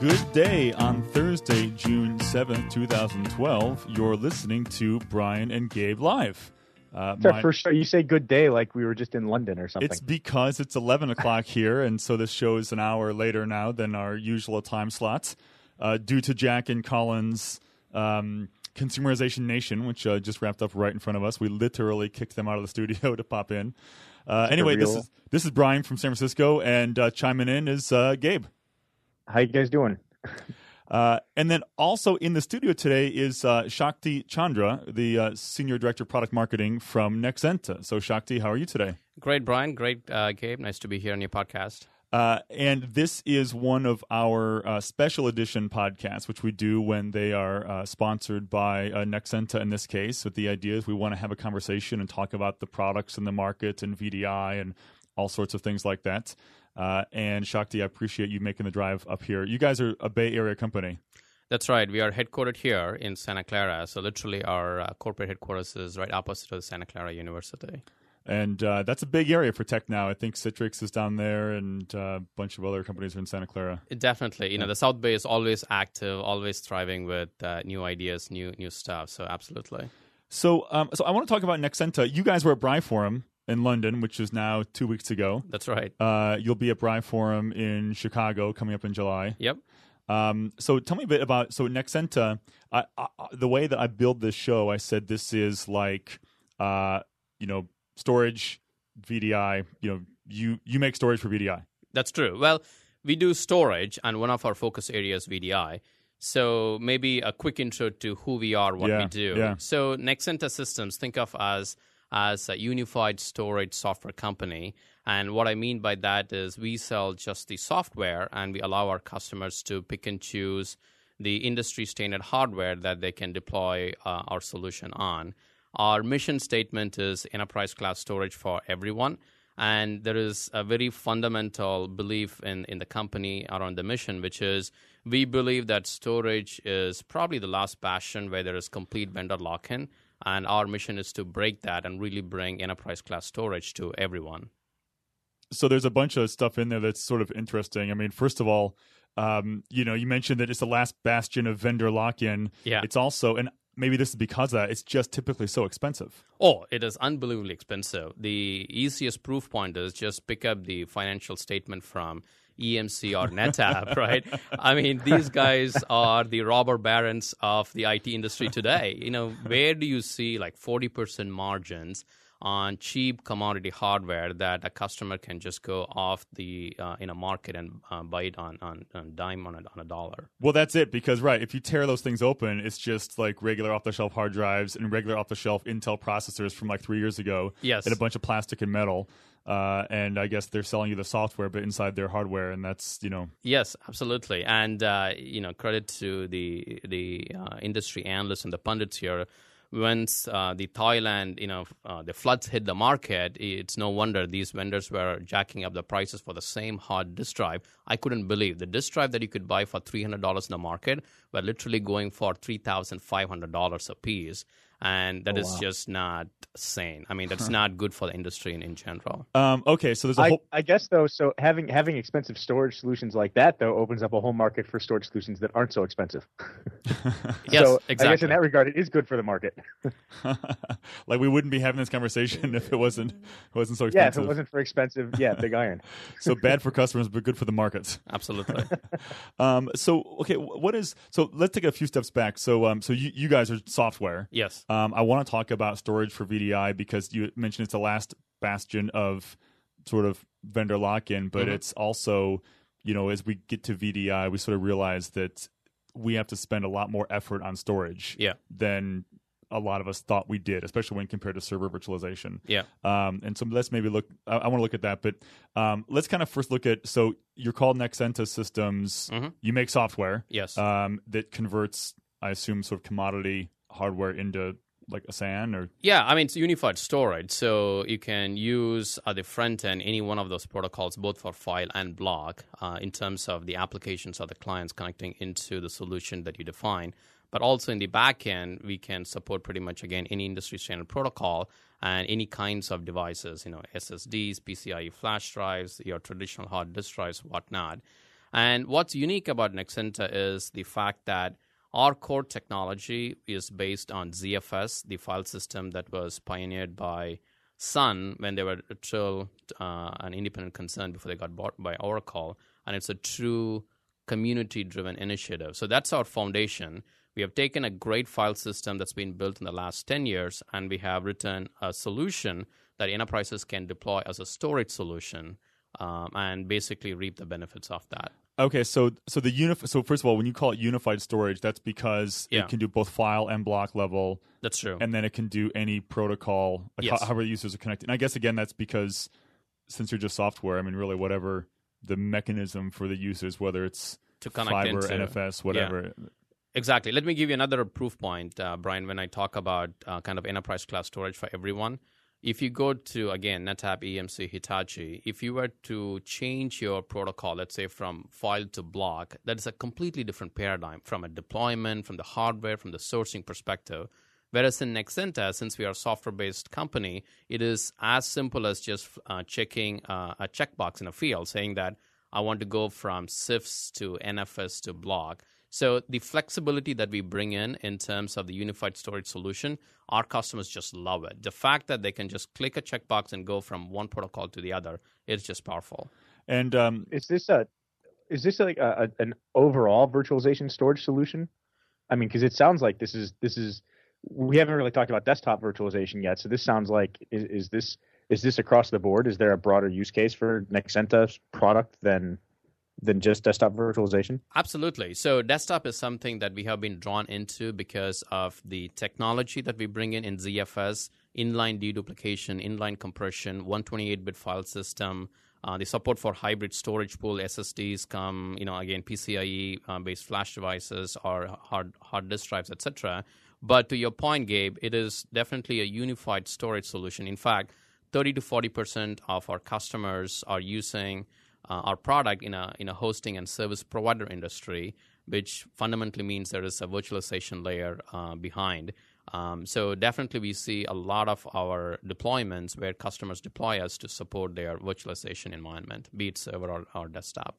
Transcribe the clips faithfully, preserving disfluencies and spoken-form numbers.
Good day on Thursday, June seventh, twenty twelve. You're listening to Brian and Gabe Live. Uh, it's our my, first show. You say good day like we were just in London or something. It's because it's eleven o'clock here, and so this show is an hour later now than our usual time slots. Uh, due to Jack and Colin's um, Consumerization Nation, which uh, just wrapped up right in front of us. We literally kicked them out of the studio to pop in. Uh, anyway, this is this is Brian from San Francisco, and uh, chiming in is uh, Gabe. How you guys doing? uh, and then also in the studio today is uh, Shakti Chandra, the uh, Senior Director of Product Marketing from Nexenta. So Shakti, how are you today? Great, Brian. Great, uh, Gabe. Nice to be here on your podcast. Uh, and this is one of our uh, special edition podcasts, which we do when they are uh, sponsored by uh, Nexenta in this case. With the idea is we want to have a conversation and talk about the products in the market and V D I and all sorts of things like that. Uh, and Shakti, I appreciate you making the drive up here. You guys are a Bay Area company. That's right. We are headquartered here in Santa Clara. So literally our uh, corporate headquarters is right opposite of Santa Clara University. And uh, that's a big area for tech now. I think Citrix is down there, and uh, a bunch of other companies are in Santa Clara. Definitely. You know, the South Bay is always active, always thriving with uh, new ideas, new new stuff. So absolutely. So, um, so I want to talk about Nexenta. You guys were at Bri Forum in London, which is now two weeks ago. That's right. Uh, you'll be at Bri Forum in Chicago coming up in July. Yep. Um, so tell me a bit about, so Nexenta, I, I, the way that I build this show, I said this is like, uh, you know, storage, V D I, you know, you, you make storage for V D I. That's true. Well, we do storage, and one of our focus areas, V D I. So maybe a quick intro to who we are, what yeah, we do. Yeah. So Nexenta Systems, think of us as a unified storage software company. And what I mean by that is we sell just the software, and we allow our customers to pick and choose the industry standard hardware that they can deploy uh, our solution on. Our mission statement is enterprise class storage for everyone. And there is a very fundamental belief in, in the company around the mission, which is we believe that storage is probably the last bastion where there is complete vendor lock-in. And our mission is to break that and really bring enterprise class storage to everyone. So there's a bunch of stuff in there that's sort of interesting. I mean, first of all, um, you know, you mentioned that it's the last bastion of vendor lock-in. Yeah. It's also, and maybe this is because of that, it's just typically so expensive. Oh, it is unbelievably expensive. The easiest proof point is just pick up the financial statement from E M C or NetApp, right? I mean, these guys are the robber barons of the I T industry today. You know, where do you see like forty percent margins on cheap commodity hardware that a customer can just go off the uh, in a market and uh, buy it on on, on dime on a, on a dollar? Well, that's it, because right, if you tear those things open, it's just like regular off-the-shelf hard drives and regular off-the-shelf Intel processors from like three years ago. Yes, and a bunch of plastic and metal. Uh, and I guess they're selling you the software, but inside their hardware, and that's, you know. Yes, absolutely. And, uh, you know, credit to the the uh, industry analysts and the pundits here. Once uh, the Thailand, you know, uh, the floods hit the market, it's no wonder these vendors were jacking up the prices for the same hard disk drive. I couldn't believe the disk drive that you could buy for three hundred dollars in the market were literally going for three thousand five hundred dollars a piece. And that oh, is wow. just not sane. I mean, that's not good for the industry in, in general. Um, okay, so there's a I, whole... I guess, though, so having having expensive storage solutions like that, though, opens up a whole market for storage solutions that aren't so expensive. Yes, so exactly. I guess in that regard, it is good for the market. Like, we wouldn't be having this conversation if it wasn't it wasn't so Yeah, expensive. if it wasn't for expensive, yeah, big iron. So bad for customers, but good for the markets. Absolutely. Um, so, okay, what is... So let's take a few steps back. So um, so you, you guys are software. Yes. Um, I want to talk about storage for V D I because you mentioned it's the last bastion of sort of vendor lock-in, but mm-hmm. it's also, you know, as we get to V D I, we sort of realize that we have to spend a lot more effort on storage yeah. than a lot of us thought we did, especially when compared to server virtualization. Yeah. Um, and so let's maybe look, I, I want to look at that, but um, let's kind of first look at, so you're called Nexenta Systems. Mm-hmm. You make software. Yes. Um, that converts, I assume, sort of commodity hardware into like a S A N or? Yeah, I mean, it's unified storage. So you can use at the front end any one of those protocols, both for file and block, uh, in terms of the applications or the clients connecting into the solution that you define. But also in the back end, we can support pretty much, again, any industry standard protocol and any kinds of devices, you know, S S Ds, PCIe flash drives, your traditional hard disk drives, whatnot. And what's unique about Nexenta is the fact that our core technology is based on Z F S, the file system that was pioneered by Sun when they were still uh, an independent concern before they got bought by Oracle. And it's a true community-driven initiative. So that's our foundation. We have taken a great file system that's been built in the last ten years, and we have written a solution that enterprises can deploy as a storage solution um, and basically reap the benefits of that. Okay, so so the unif- so first of all, when you call it unified storage, that's because Yeah. it can do both file and block level, That's true. and then it can do any protocol, like Yes. how, however users are connected. And I guess again, that's because since you're just software, I mean, really, whatever the mechanism for the users, whether it's To connect fiber, into- N F S, whatever. Exactly. Let me give you another proof point, uh, Brian, when I talk about uh, kind of enterprise class storage for everyone. If you go to, again, NetApp, E M C, Hitachi, if you were to change your protocol, let's say from file to block, that is a completely different paradigm from a deployment, from the hardware, from the sourcing perspective. Whereas in Nexenta, since we are a software-based company, it is as simple as just uh, checking uh, a checkbox in a field saying that I want to go from S I Fs to N F S to block. So the flexibility that we bring in in terms of the unified storage solution, our customers just love it. The fact that they can just click a checkbox and go from one protocol to the other is just powerful. And um, Is this a is this like a, a, an overall virtualization storage solution? I mean, because it sounds like this is this is we haven't really talked about desktop virtualization yet. So this sounds like is, is this is this across the board? Is there a broader use case for Nexenta's product than than just desktop virtualization? Absolutely. So desktop is something that we have been drawn into because of the technology that we bring in in Z F S, inline deduplication, inline compression, one twenty-eight bit file system, uh, the support for hybrid storage pool, S S Ds come, you know, again, PCIe uh, based flash devices or hard, hard disk drives, et cetera. But to your point, Gabe, it is definitely a unified storage solution. In fact, thirty to forty percent of our customers are using Uh, our product in a in a hosting and service provider industry, which fundamentally means there is a virtualization layer uh, behind. Um, so definitely we see a lot of our deployments where customers deploy us to support their virtualization environment, be it server or, or desktop.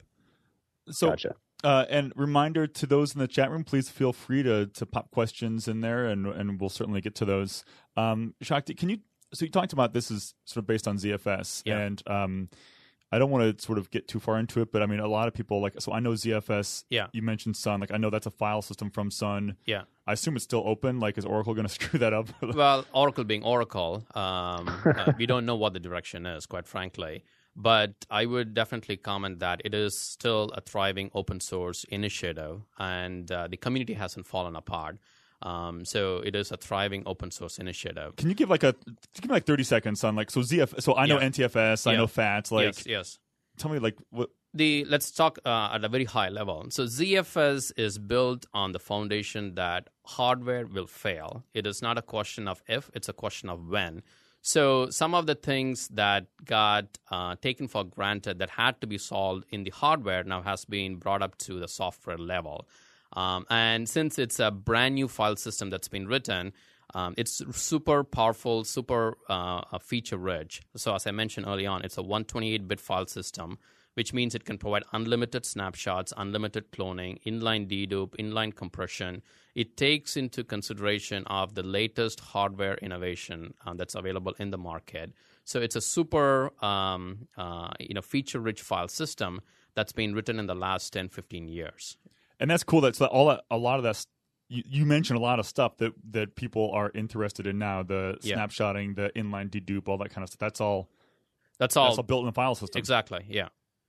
So, Gotcha. uh, and reminder to those in the chat room, please feel free to to pop questions in there, and and we'll certainly get to those. Um, Shakti, can you? So you talked about this is sort of based on Z F S, Yeah. and um, I don't want to sort of get too far into it, but I mean, a lot of people like. So I know Z F S. Yeah. You mentioned Sun. Like I know that's a file system from Sun. Yeah. I assume it's still open. Like, is Oracle going to screw that up? Well, Oracle being Oracle, um, uh, we don't know what the direction is, quite frankly. But I would definitely comment that it is still a thriving open source initiative, and uh, the community hasn't fallen apart. Um, so it is a thriving open source initiative. Can you give like a give me like thirty seconds on like so Z F? So I know Yeah. N T F S. I Yeah. know FATS. Like, yes, yes. tell me like what. The let's talk uh, at a very high level. So Z F S is built on the foundation that hardware will fail. It is not a question of if; it's a question of when. So some of the things that got uh, taken for granted that had to be solved in the hardware now has been brought up to the software level. Um, and since it's a brand new file system that's been written, um, it's super powerful, super uh, feature rich. So as I mentioned early on, it's a one twenty-eight bit file system, which means it can provide unlimited snapshots, unlimited cloning, inline dedupe, inline compression. It takes into consideration of the latest hardware innovation uh, that's available in the market. So it's a super um, uh, you know, feature-rich file system that's been written in the last ten, fifteen years. And that's cool. That's all. That, a lot of that. You, you mentioned a lot of stuff that, that people are interested in now. The Yeah. snapshotting, the inline dedupe, all that kind of stuff. That's all. That's all. That's all built in the file system. Exactly. Yeah.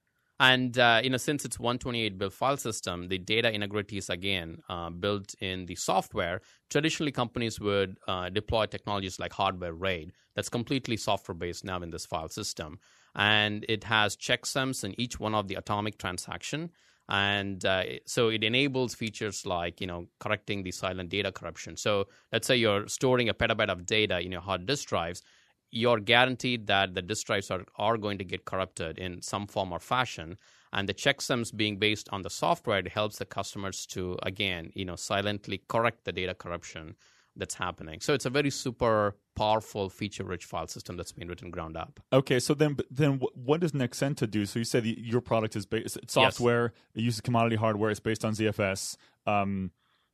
And uh, you know, since it's one twenty-eight bit file system, the data integrity is again uh, built in the software. Traditionally, companies would uh, deploy technologies like hardware RAID. That's completely software based now in this file system, and it has checksums in each one of the atomic transaction. And uh, so it enables features like, you know, correcting the silent data corruption. So let's say you're storing a petabyte of data in your hard disk drives. You're guaranteed that the disk drives are, are going to get corrupted in some form or fashion. And the checksums being based on the software, it helps the customers to, again, you know, silently correct the data corruption that's happening. So it's a very super powerful, feature-rich file system that's been written ground up. Okay, so then then what does Nexenta do? So you said your product is based software. Yes. It uses commodity hardware. It's based on Z F S. Um,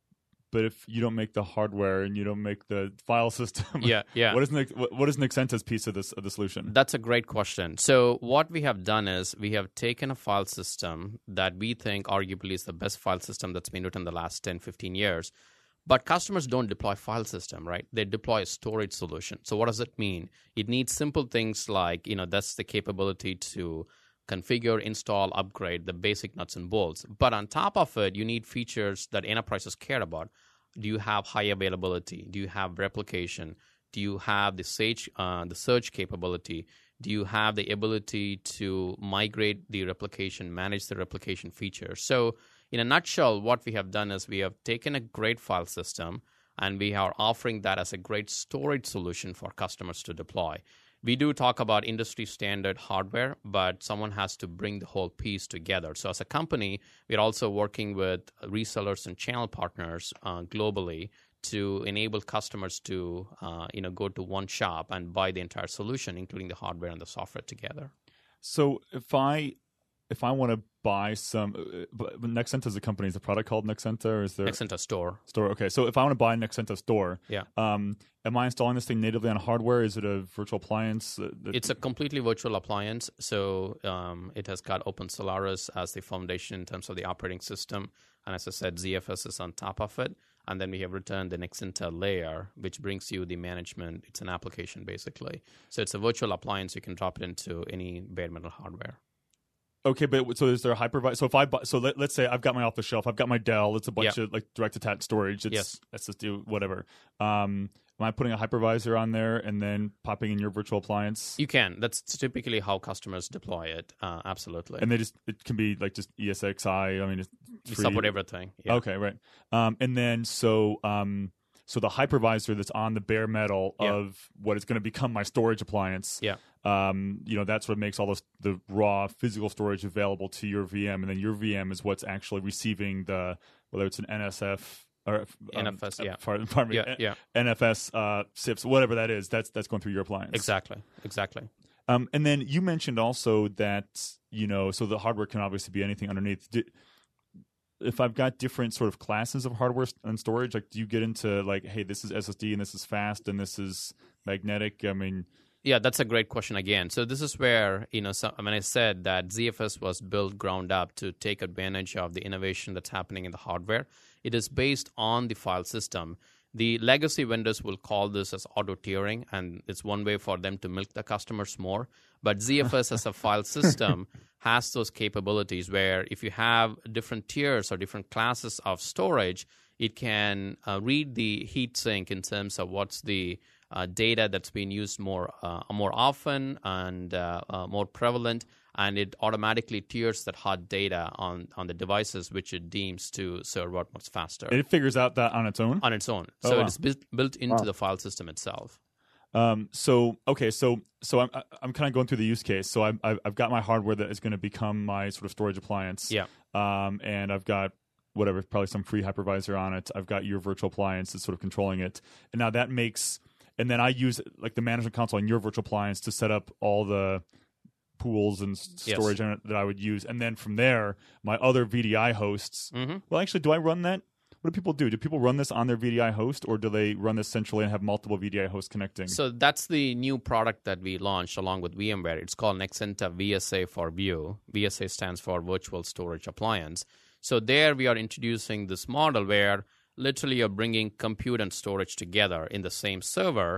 but if you don't make the hardware and you don't make the file system, yeah, yeah. what is what is Nexenta's piece of this of the solution? That's a great question. So what we have done is we have taken a file system that we think arguably is the best file system that's been written in the last ten, fifteen years. But customers don't deploy file system, right? They deploy a storage solution. So what does it mean? It needs simple things like, you know, that's the capability to configure, install, upgrade, the basic nuts and bolts. But on top of it, you need features that enterprises care about. Do you have high availability? Do you have replication? Do you have the search, uh, the search capability? Do you have the ability to migrate the replication, manage the replication features? So in a nutshell, what we have done is we have taken a great file system and we are offering that as a great storage solution for customers to deploy. We do talk about industry standard hardware, but someone has to bring the whole piece together. So as a company, we're also working with resellers and channel partners uh, globally to enable customers to uh, you know, go to one shop and buy the entire solution, including the hardware and the software together. So if I if I want to buy some, uh, Nexenta is a company. Is the product called Nexenta, or is there Nexenta Store? Store. Okay, so if I want to buy Nexenta Store, yeah, um, am I installing this thing natively on hardware? Is it a virtual appliance? That... It's a completely virtual appliance. So um, it has got Open Solaris as the foundation in terms of the operating system, and as I said, Z F S is on top of it. And then we have returned the Nexenta layer, which brings you the management. It's an application basically. So it's a virtual appliance. You can drop it into any bare metal hardware. Okay, but so is there a hypervisor? So if I buy, so let, let's say I've got my off the shelf, I've got my Dell. It's a bunch yep. of like direct attached storage. It's yes. S S D, whatever. Um, am I putting a hypervisor on there and then popping in your virtual appliance? You can. That's typically how customers deploy it. Uh, absolutely. And they just it can be like just E S X i. I mean, it's we support everything. Yeah. Okay, right. Um, and then so um, so the hypervisor that's on the bare metal yep. of what is going to become my storage appliance. Yeah. Um, you know, that's what makes all this, the raw physical storage available to your V M, and then your V M is what's actually receiving the, whether it's an N S F or um, N F S, yeah, pardon, pardon me, yeah, yeah, N F S, uh, S I Ps, whatever that is. That's that's going through your appliance. Exactly, exactly. Um, and then you mentioned also that, you know, so the hardware can obviously be anything underneath. Do, if I've got different sort of classes of hardware and storage, like do you get into like, hey, this is S S D and this is fast and this is magnetic? I mean. Yeah, that's a great question again. So this is where, you know, so, when I said that Z F S was built ground up to take advantage of the innovation that's happening in the hardware, it is based on the file system. The legacy vendors will call this as auto-tiering, and it's one way for them to milk the customers more. But Z F S as a file system has those capabilities where if you have different tiers or different classes of storage, it can uh, read the heat sink in terms of what's the Uh, data that's being used more uh, more often and uh, uh, more prevalent, and it automatically tiers that hot data on, on the devices which it deems to serve out much faster. It figures out that on its own? On its own. Oh, so wow. it's built, built into wow. the file system itself. Um, so okay, so so I'm I'm kind of going through the use case. So I've I've got my hardware that is going to become my sort of storage appliance. Yeah. Um, and I've got whatever, probably some free hypervisor on it. I've got your virtual appliance that's sort of controlling it, and now that makes. And then I use like the management console on your virtual appliance to set up all the pools and storage yes. that I would use. And then from there, my other V D I hosts. Mm-hmm. Well, actually, do I run that? What do people do? Do people run this on their V D I host, or do they run this centrally and have multiple V D I hosts connecting? So that's the new product that we launched along with VMware. It's called Nexenta V S A for View. V S A stands for Virtual Storage Appliance. So there we are introducing this model where literally you're bringing compute and storage together in the same server,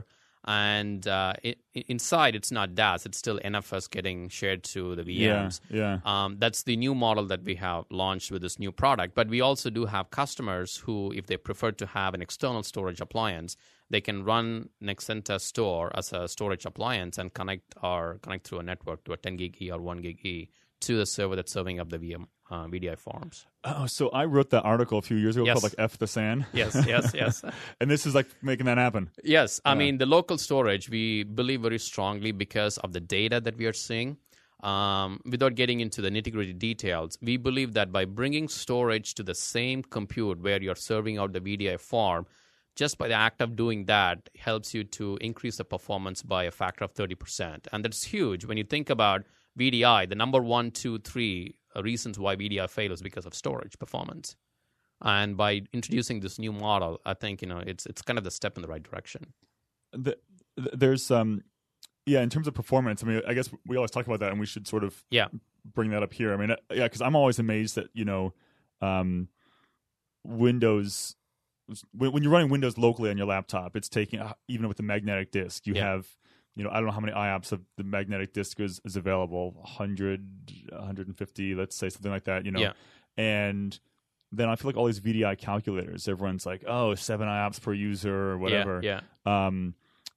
and uh, it, inside it's not D A S, it's still N F S getting shared to the V Ms. Yeah, yeah. Um, that's the new model that we have launched with this new product. But we also do have customers who, if they prefer to have an external storage appliance, they can run Nexenta Store as a storage appliance and connect or connect through a network to a ten gig E or one gig E to the server that's serving up the V M. Uh, V D I forms. Oh, so I wrote that article a few years ago yes. called like F the S A N. Yes, yes, yes. And this is like making that happen. Yes. I yeah. mean, the local storage, we believe very strongly because of the data that we are seeing. Um, without getting into the nitty-gritty details, we believe that by bringing storage to the same compute where you're serving out the V D I form, just by the act of doing that helps you to increase the performance by a factor of thirty percent. And that's huge. When you think about V D I, the number one, two, three reasons why V D I fails is because of storage performance. And by introducing this new model, I think, you know, it's it's kind of the step in the right direction. The, there's, um, yeah, in terms of performance, I mean, I guess we always talk about that, and we should sort of yeah. bring that up here. I mean, uh, yeah, because I'm always amazed that, you know, um, Windows... when you're running Windows locally on your laptop, it's taking, even with the magnetic disk, you yeah. have, you know, I don't know how many I O P S of the magnetic disk is, is available, one hundred, one hundred fifty, let's say, something like that, you know. Yeah. And then I feel like all these V D I calculators, everyone's like, oh, seven I O P S per user or whatever. Yeah, yeah. Um,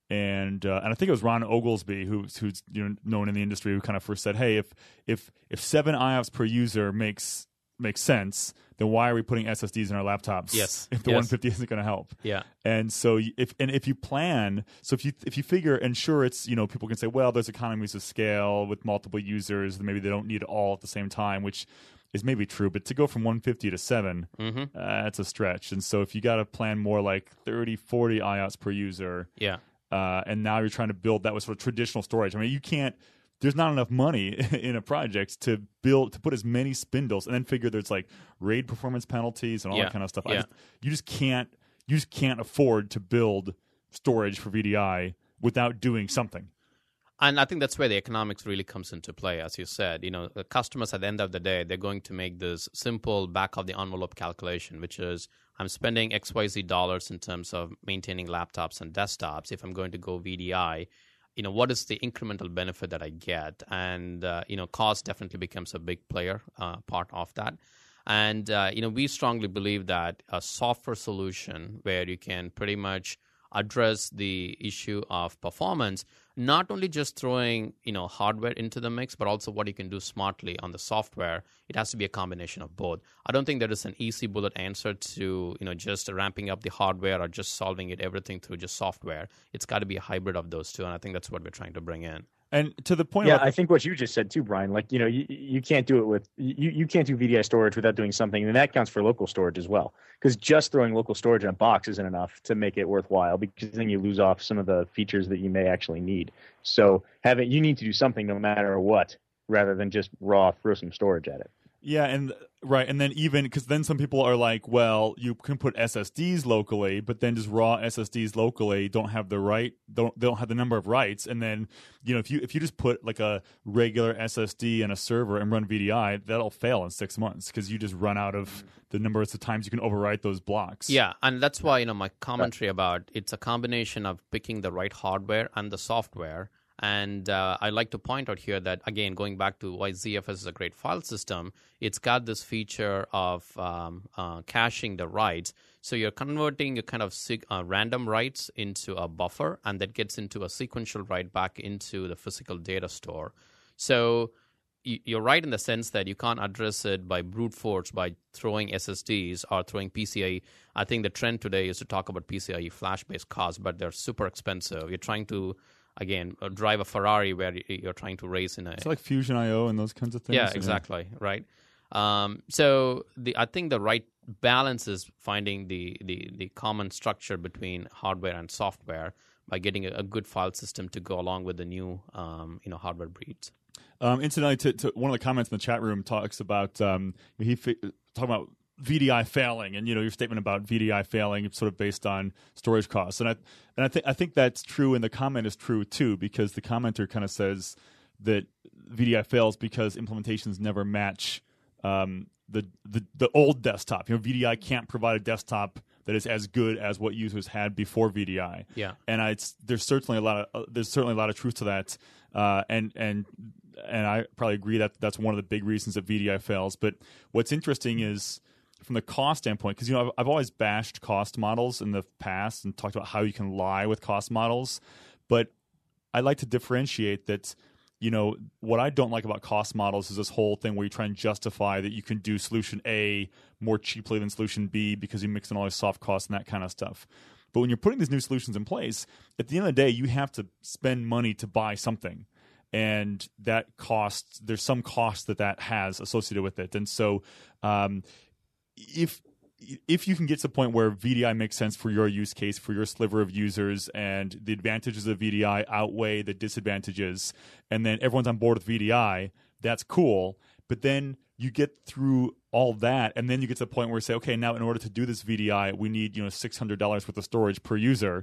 and uh, and I think it was Ron Oglesby, who's who's you know known in the industry, who kind of first said, hey, if if if seven I O P S per user makes makes sense, then why are we putting S S Ds in our laptops? Yes. If the yes. one fifty isn't going to help. Yeah. And so if and if you plan, so if you if you figure, and sure, it's, you know, people can say, well, there's economies of scale with multiple users, maybe they don't need it all at the same time, which is maybe true, but to go from one fifty to seven, mm-hmm. uh, that's a stretch. And so if you got to plan more like thirty, forty I O P S per user, yeah, uh, and now you're trying to build that with sort of traditional storage. I mean, you can't. There's not enough money in a project to build to put as many spindles, and then figure there's like RAID performance penalties and all yeah. that kind of stuff. Yeah. I just, you just can't you just can't afford to build storage for V D I without doing something. And I think that's where the economics really comes into play, as you said. You know, the customers at the end of the day, they're going to make this simple back of the envelope calculation, which is I'm spending X Y Z dollars in terms of maintaining laptops and desktops. If I'm going to go V D I, you know, what is the incremental benefit that I get? And, uh, you know, cost definitely becomes a big player, uh, part of that. And, uh, you know, we strongly believe that a software solution where you can pretty much address the issue of performance, not only just throwing, you know, hardware into the mix, but also what you can do smartly on the software. It has to be a combination of both. I don't think there is an easy bullet answer to, you know, just ramping up the hardware or just solving it everything through just software. It's got to be a hybrid of those two, and I think that's what we're trying to bring in. And to the point, yeah, about I think what you just said too, Brian. Like, you know, you, you can't do it with you, you can't do V D I storage without doing something, and that counts for local storage as well. Because just throwing local storage in a box isn't enough to make it worthwhile, because then you lose off some of the features that you may actually need. So having you need to do something no matter what, rather than just raw throw some storage at it. Yeah, and right, and then even because then some people are like, well, you can put S S Ds locally, but then just raw S S Ds locally don't have the right, don't they don't have the number of writes, and then you know if you if you just put like a regular S S D in a server and run V D I, that'll fail in six months because you just run out of the number of times you can overwrite those blocks. Yeah, and that's why, you know, my commentary about it's a combination of picking the right hardware and the software. And uh, I like to point out here that, again, going back to why Z F S is a great file system, it's got this feature of um, uh, caching the writes. So you're converting your kind of sig- uh, random writes into a buffer, and that gets into a sequential write back into the physical data store. So y- you're right in the sense that you can't address it by brute force, by throwing S S Ds or throwing P C I E. I think the trend today is to talk about P C I E flash-based cards, but they're super expensive. You're trying to... Again, uh, drive a Ferrari where you're trying to race in a... It's like Fusion I O and those kinds of things. Yeah, exactly, yeah. right? Um, so the I think the right balance is finding the, the, the common structure between hardware and software by getting a, a good file system to go along with the new um, you know, hardware breeds. Um, incidentally, to, to one of the comments in the chat room talks about... Um, he fi- talking about... V D I failing, and you know your statement about V D I failing, sort of based on storage costs, and I and I think I think that's true, and the comment is true too, because the commenter kind of says that V D I fails because implementations never match um, the, the the old desktop. You know, V D I can't provide a desktop that is as good as what users had before V D I. Yeah, and I, it's there's certainly a lot of uh, there's certainly a lot of truth to that, uh, and and. And I probably agree that that's one of the big reasons that V D I fails. But what's interesting is, from the cost standpoint, because you know I've, I've always bashed cost models in the past and talked about how you can lie with cost models, but I like to differentiate that. You know, what I don't like about cost models is this whole thing where you try and justify that you can do solution A more cheaply than solution B because you mix in all these soft costs and that kind of stuff. But when you're putting these new solutions in place, at the end of the day, you have to spend money to buy something. And that cost, there's some cost that that has associated with it. And so um, if if you can get to the point where V D I makes sense for your use case, for your sliver of users, and the advantages of V D I outweigh the disadvantages, and then everyone's on board with V D I, that's cool. But then you get through all that, and then you get to the point where you say, okay, now in order to do this V D I, we need, you know, six hundred dollars worth of storage per user.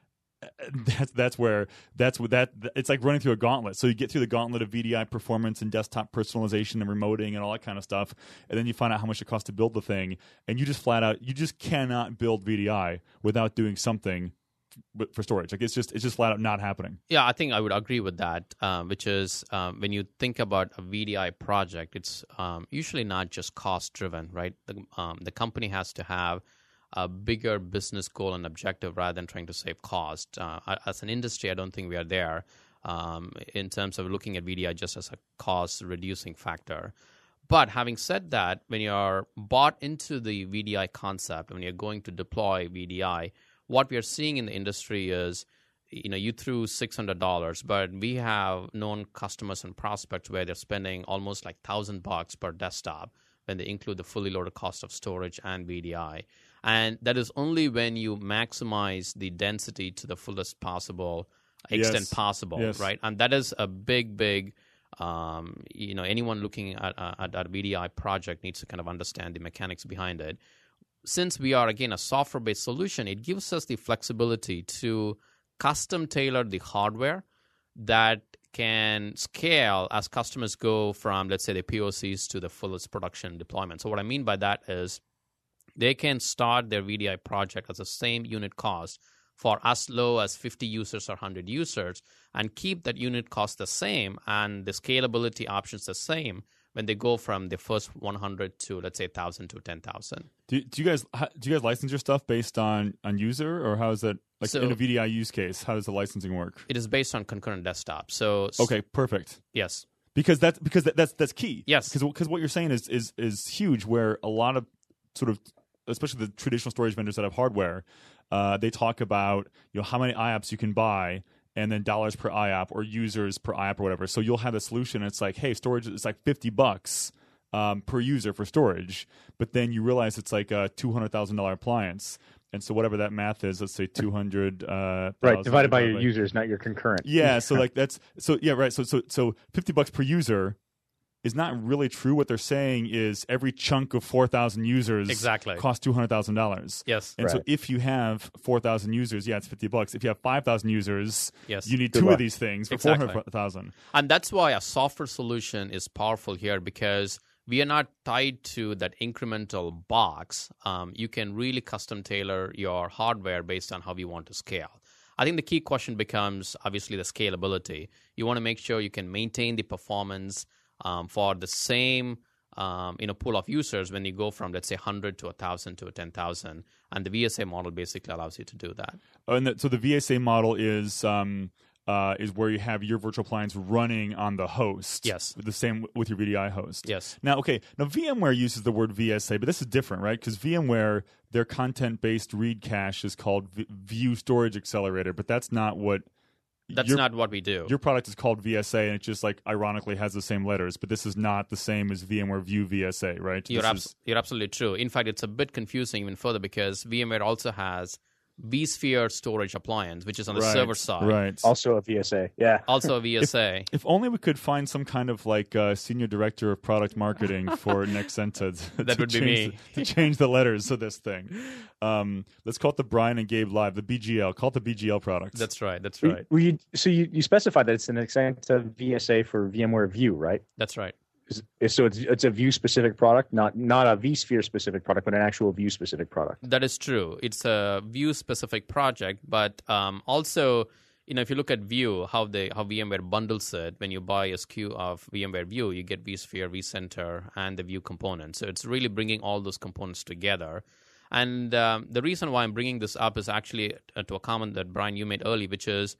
That's that's where that's what that it's like running through a gauntlet. So you get through the gauntlet of V D I performance and desktop personalization and remoting and all that kind of stuff, and then you find out how much it costs to build the thing, and you just flat out you just cannot build V D I without doing something for storage. Like it's just it's just flat out not happening. Yeah, I think I would agree with that. Um, which is um, when you think about a V D I project, it's um, usually not just cost driven, right? The um, the company has to have a bigger business goal and objective rather than trying to save cost. Uh, as an industry, I don't think we are there um, in terms of looking at V D I just as a cost-reducing factor. But having said that, when you're bought into the V D I concept, when you're going to deploy V D I, what we are seeing in the industry is, you know, you threw six hundred dollars, but we have known customers and prospects where they're spending almost like one thousand bucks per desktop when they include the fully loaded cost of storage and V D I. And that is only when you maximize the density to the fullest possible extent yes. possible, yes. right? And that is a big, big, um, you know, anyone looking at, at, at a V D I project needs to kind of understand the mechanics behind it. Since we are, again, a software-based solution, it gives us the flexibility to custom tailor the hardware that can scale as customers go from, let's say, the P O Cs to the fullest production deployment. So what I mean by that is they can start their V D I project as the same unit cost for as low as fifty users or one hundred users and keep that unit cost the same and the scalability options the same when they go from the first one hundred to, let's say, one thousand to ten thousand. Do, do you guys do you guys license your stuff based on, on user, or how is that, like so, in a V D I use case, how does the licensing work? It is based on concurrent desktop. So Okay, perfect. Yes. Because that's because that, that's that's key. Yes. Because what you're saying is is is huge, where a lot of sort of, especially the traditional storage vendors that have hardware, uh, they talk about, you know, how many I A Ps you can buy and then dollars per I A P or users per I A P or whatever. So you'll have a solution. It's like, hey, storage is like fifty bucks um, per user for storage, but then you realize it's like a two hundred thousand dollar appliance. And so whatever that math is, let's say two hundred uh, right, divided by your users, not your concurrent. Yeah, so like that's so yeah, right. So so so fifty bucks per user is not really true. What they're saying is every chunk of four thousand users exactly costs two hundred thousand dollars. Yes. And right. so if you have four thousand users, yeah, it's fifty bucks. If you have five thousand users, yes. you need Good two luck. of these things for Exactly. four hundred thousand. And that's why a software solution is powerful here, because we are not tied to that incremental box. Um, you can really custom tailor your hardware based on how you want to scale. I think the key question becomes, obviously, the scalability. You want to make sure you can maintain the performance um, for the same um, you know, pool of users when you go from, let's say, one hundred to one thousand to ten thousand. And the V S A model basically allows you to do that. Oh, and the, so the V S A model is... Um, Uh, is where you have your virtual appliance running on the host. Yes. The same with your V D I host. Yes. Now, okay, now VMware uses the word V S A, but this is different, right? Because VMware, their content-based read cache is called v- View Storage Accelerator, but that's not what... That's your, not what we do. Your product is called V S A, and it just, like, ironically has the same letters, but this is not the same as VMware View V S A, right? You're, This abs- is, you're absolutely true. In fact, it's a bit confusing even further because VMware also has vSphere storage appliance, which is on the right, server side. Right. Also a V S A, yeah. Also a V S A. If, if only we could find some kind of like uh, senior director of product marketing for Nexenta to, That to would be change me. The, to change the letters of this thing. Um, let's call it the Brian and Gabe Live, the B G L. Call it the B G L product. That's right. That's We- right. We, so you, you specify that it's an Nexenta V S A for VMware View, right? That's right. Is- is- So it's it's a View specific product, not not a vSphere specific product, but an actual View specific product. That is true. It's a View-specific project, but um, also, you know, if you look at View, how they how VMware bundles it, when you buy a S K U of VMware View, you get vSphere, vCenter, and the View component. So it's really bringing all those components together. And um, the reason why I'm bringing this up is actually uh, to a comment that, Brian, you made early, which is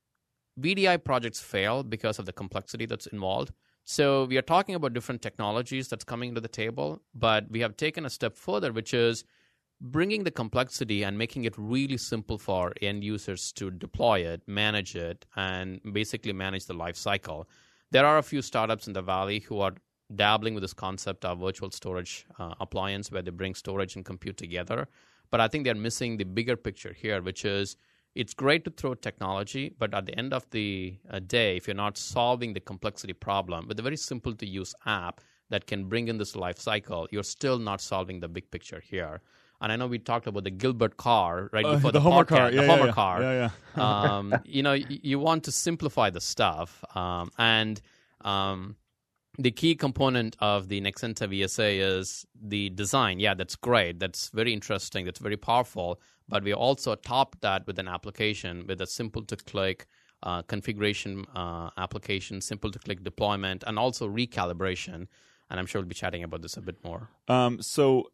V D I projects fail because of the complexity that's involved. So we are talking about different technologies that's coming to the table, but we have taken a step further, which is bringing the complexity and making it really simple for end users to deploy it, manage it, and basically manage the life cycle. There are a few startups in the Valley who are dabbling with this concept of virtual storage uh, appliance where they bring storage and compute together. But I think they're missing the bigger picture here, which is it's great to throw technology, but at the end of the uh, day, if you're not solving the complexity problem with a very simple-to-use app that can bring in this life cycle, you're still not solving the big picture here. And I know we talked about the Gilbert car right uh, before the, the Homer podcast, car, yeah, the yeah, Homer yeah. car. Yeah, yeah. um, you know, y- you want to simplify the stuff, um, and um, the key component of the Nexenta V S A is the design. Yeah, that's great. That's very interesting. That's very powerful. But we also topped that with an application with a simple-to-click uh, configuration uh, application, simple-to-click deployment, and also recalibration. And I'm sure we'll be chatting about this a bit more. Um, so,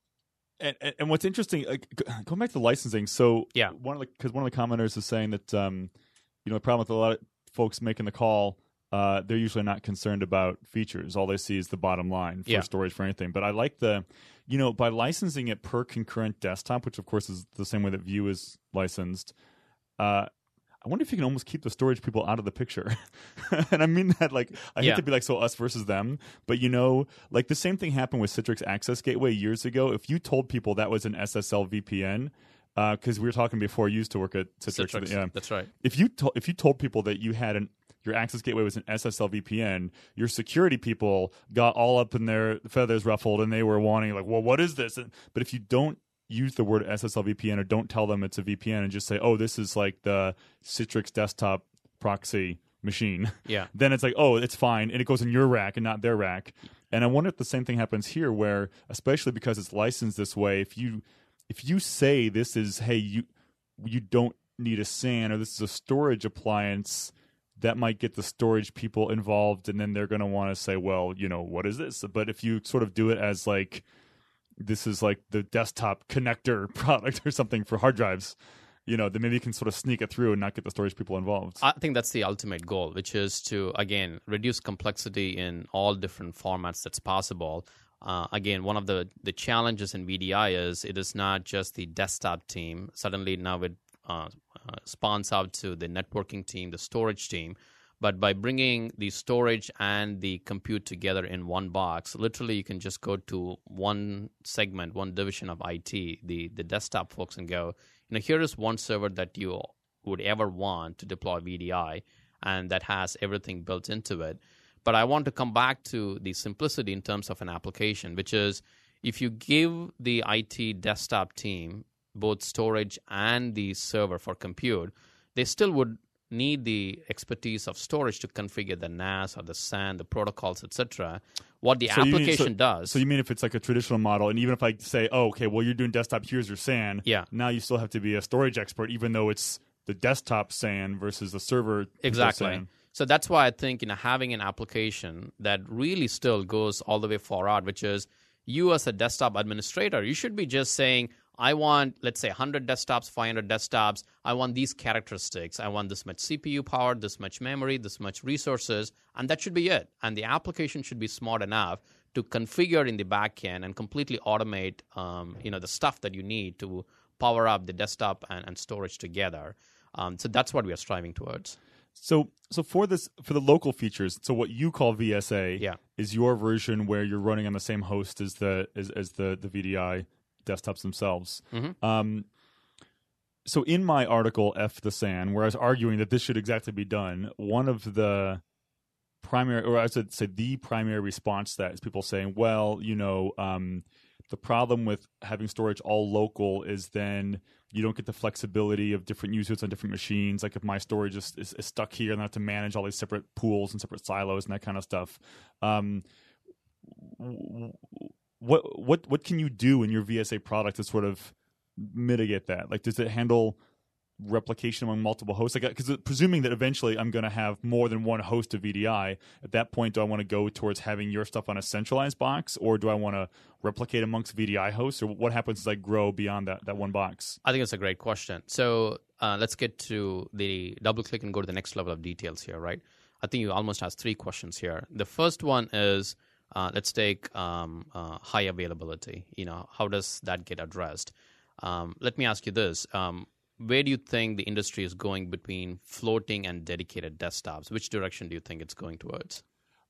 and, and what's interesting, like, going back to the licensing. So, yeah, one of the because one of the commenters is saying that um, you know, the problem with a lot of folks making the call, uh, they're usually not concerned about features. All they see is the bottom line for yeah. storage for anything. But I like the, you know, by licensing it per concurrent desktop, which of course is the same way that Vue is licensed. Uh, I wonder if you can almost keep the storage people out of the picture. And I mean that, like, I hate yeah. to be like, so us versus them, but you know, like the same thing happened with Citrix Access Gateway years ago. If you told people that was an S S L V P N, because uh, we were talking before, you used to work at Citrix. Citrix, yeah. that's right. If you, to- if you told people that you had an, your access gateway was an S S L V P N, your security people got all up in their feathers ruffled and they were wanting, like, well, what is this? But if you don't use the word S S L V P N or don't tell them it's a V P N and just say, oh, this is like the Citrix desktop proxy machine, yeah, then it's like, oh, it's fine, and it goes in your rack and not their rack. And I wonder if the same thing happens here, where, especially because it's licensed this way, if you if you say this is, hey, you you don't need a S A N, or this is a storage appliance, that might get the storage people involved, and then they're going to want to say, well, you know, what is this? But if you sort of do it as like, this is like the desktop connector product or something for hard drives, you know, then maybe you can sort of sneak it through and not get the storage people involved. I think that's the ultimate goal, which is to, again, reduce complexity in all different formats that's possible. Uh, again, one of the, the challenges in V D I is it is not just the desktop team. Suddenly now it uh, uh, spawns out to the networking team, the storage team. But by bringing the storage and the compute together in one box, literally you can just go to one segment, one division of I T, the, the desktop folks, and go, you know, here is one server that you would ever want to deploy V D I, and that has everything built into it. But I want to come back to the simplicity in terms of an application, which is if you give the I T desktop team both storage and the server for compute, they still would need the expertise of storage to configure the N A S or the S A N, the protocols, et cetera. What the so application mean, so, does. So you mean if it's like a traditional model, and even if I say, oh, okay, well, you're doing desktop, here's your S A N. Yeah. Now you still have to be a storage expert, even though it's the desktop S A N versus the server exactly. S A N. So that's why I think, you know, having an application that really still goes all the way forward, which is you as a desktop administrator, you should be just saying, I want, let's say, one hundred desktops, five hundred desktops. I want these characteristics. I want this much C P U power, this much memory, this much resources, and that should be it. And the application should be smart enough to configure in the backend and completely automate, um, you know, the stuff that you need to power up the desktop and, and storage together. Um, so that's what we are striving towards. So, so for this, for the local features, so what you call V S A yeah. is your version where you're running on the same host as the as, as the the V D I desktops themselves. Mm-hmm. Um, so in my article, F the S A N, where I was arguing that this should exactly be done, one of the primary, or I should say the primary response to that is people saying, well, you know, um, the problem with having storage all local is then you don't get the flexibility of different users on different machines. Like if my storage is, is, is stuck here, and I have to manage all these separate pools and separate silos and that kind of stuff. Um, what what what can you do in your V S A product to sort of mitigate that? Like, does it handle replication among multiple hosts? Like, because presuming that eventually I'm going to have more than one host of V D I, at that point, do I want to go towards having your stuff on a centralized box, or do I want to replicate amongst V D I hosts, or what happens as I grow beyond that that one box? I think it's a great question. So uh, let's get to the double click and go to the next level of details here, right? I think you almost asked three questions here. The first one is, uh, let's take um, uh, high availability. You know, how does that get addressed? Um, let me ask you this. Um, where do you think the industry is going between floating and dedicated desktops? Which direction do you think it's going towards?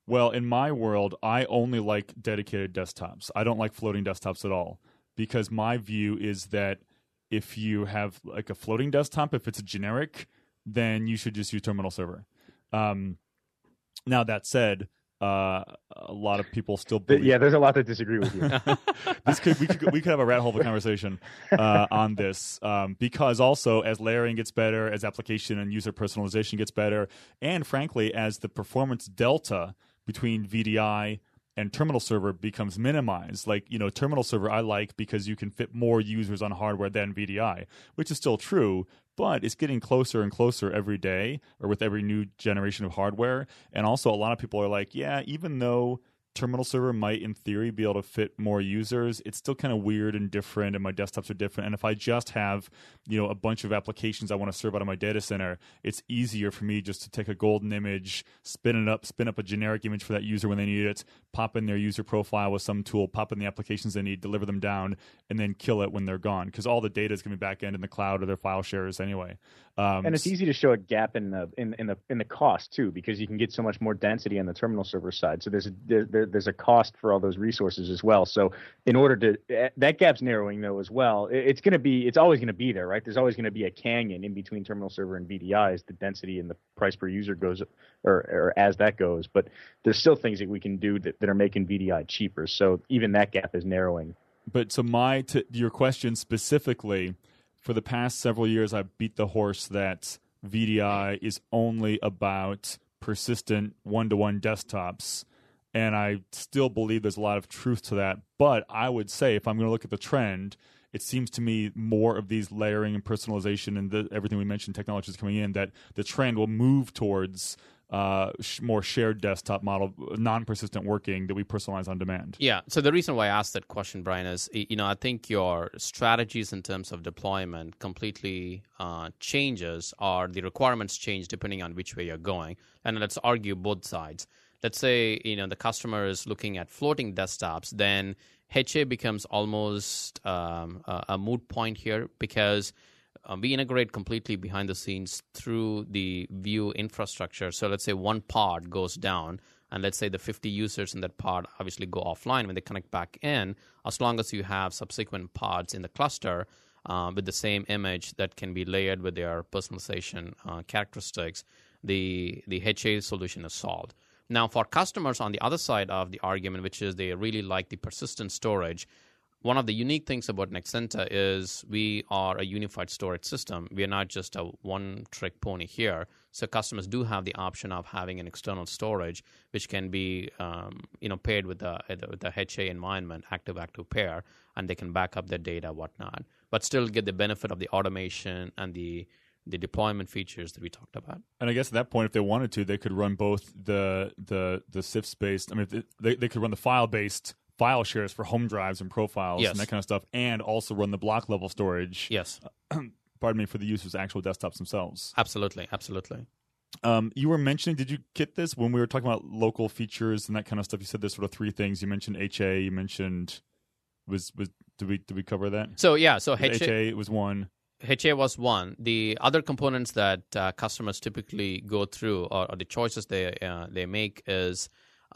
Well, in my world, I only like dedicated desktops. I don't like floating desktops at all, because my view is that if you have like a floating desktop, if it's a generic, then you should just use terminal server. Um, now, that said, uh, a lot of people still believe... Yeah, there's a lot that disagree with you. this could we could we could have a rat hole of a conversation uh, on this, um, because also as layering gets better, as application and user personalization gets better, and frankly, as the performance delta between V D I and terminal server becomes minimized. Like, you know, terminal server I like because you can fit more users on hardware than V D I, which is still true, but it's getting closer and closer every day, or with every new generation of hardware. And also a lot of people are like, yeah, even though terminal server might in theory be able to fit more users, it's still kind of weird and different, and my desktops are different. And if I just have, you know, a bunch of applications I want to serve out of my data center, it's easier for me just to take a golden image, spin it up, spin up a generic image for that user when they need it, pop in their user profile with some tool, pop in the applications they need, deliver them down, and then kill it when they're gone, because all the data is going to be back end in the cloud or their file shares anyway. Um, and it's easy to show a gap in the in, in the in the cost too, because you can get so much more density on the terminal server side. So there's a there, there, there's a cost for all those resources as well. So in order to that gap's narrowing though as well. It, it's going to be it's always going to be there, right? There's always going to be a canyon in between terminal server and V D I as the density and the price per user goes, or or as that goes. But there's still things that we can do that, that are making V D I cheaper. So even that gap is narrowing. But so my to your question specifically, for the past several years, I've beat the horse that V D I is only about persistent one-to-one desktops, and I still believe there's a lot of truth to that. But I would say, if I'm going to look at the trend, it seems to me more of these layering and personalization and the, everything we mentioned, technologies coming in, that the trend will move towards uh, sh- more shared desktop model, non-persistent working that we personalize on demand. Yeah. So the reason why I asked that question, Brian, is, you know, I think your strategies in terms of deployment completely uh, changes, or the requirements change depending on which way you're going. And let's argue both sides. Let's say, you know, the customer is looking at floating desktops, then H A becomes almost um, a, a moot point here, because Uh, we integrate completely behind the scenes through the View infrastructure. So let's say one pod goes down, and let's say the fifty users in that pod obviously go offline when they connect back in. As long as you have subsequent pods in the cluster uh, with the same image that can be layered with their personalization uh, characteristics, the, the H A solution is solved. Now, for customers on the other side of the argument, which is they really like the persistent storage, one of the unique things about Nexenta is we are a unified storage system. We are not just a one-trick pony here. So customers do have the option of having an external storage, which can be um, you know, paired with the, with the H A environment, active-active pair, and they can back up their data, whatnot, but still get the benefit of the automation and the the deployment features that we talked about. And I guess at that point, if they wanted to, they could run both the the the C I F S-based. I mean, they they could run the file-based file shares for home drives and profiles yes. and that kind of stuff, and also run the block level storage. Yes. Pardon me, for the users' actual desktops themselves. Absolutely, absolutely. Um, you were mentioning, did you get this when we were talking about local features and that kind of stuff? You said there's sort of three things. You mentioned H A. You mentioned was was did we did we cover that? So yeah, so H A, H A was one. H A was one. The other components that uh, customers typically go through, or, or the choices they uh, they make, is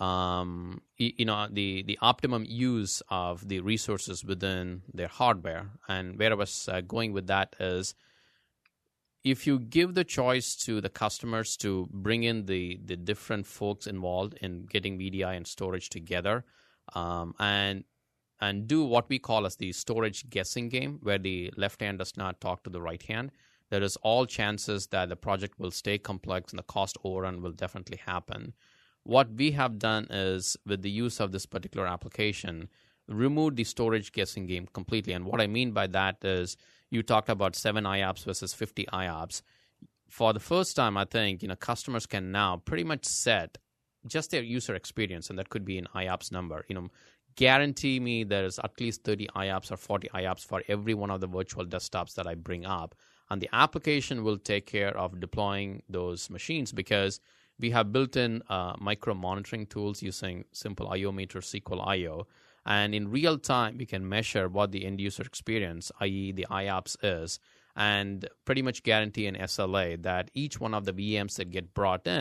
um, you, you know the the optimum use of the resources within their hardware. And where I was uh, going with that is, if you give the choice to the customers to bring in the the different folks involved in getting V D I and storage together, um, and and do what we call as the storage guessing game, where the left hand does not talk to the right hand, there is all chances that the project will stay complex and the cost overrun will definitely happen. What we have done is, with the use of this particular application, remove the storage guessing game completely. And what I mean by that is, you talked about seven I O P S versus fifty I O P S. For the first time, I think, you know, customers can now pretty much set just their user experience, and that could be an I O P S number. You know, guarantee me there's at least thirty I O P S or forty I O P S for every one of the virtual desktops that I bring up. And the application will take care of deploying those machines, because we have built-in uh, micro-monitoring tools using simple I O meter, S Q L I O. And in real time, we can measure what the end-user experience, that is the I O P S, is, and pretty much guarantee an S L A that each one of the V Ms that get brought in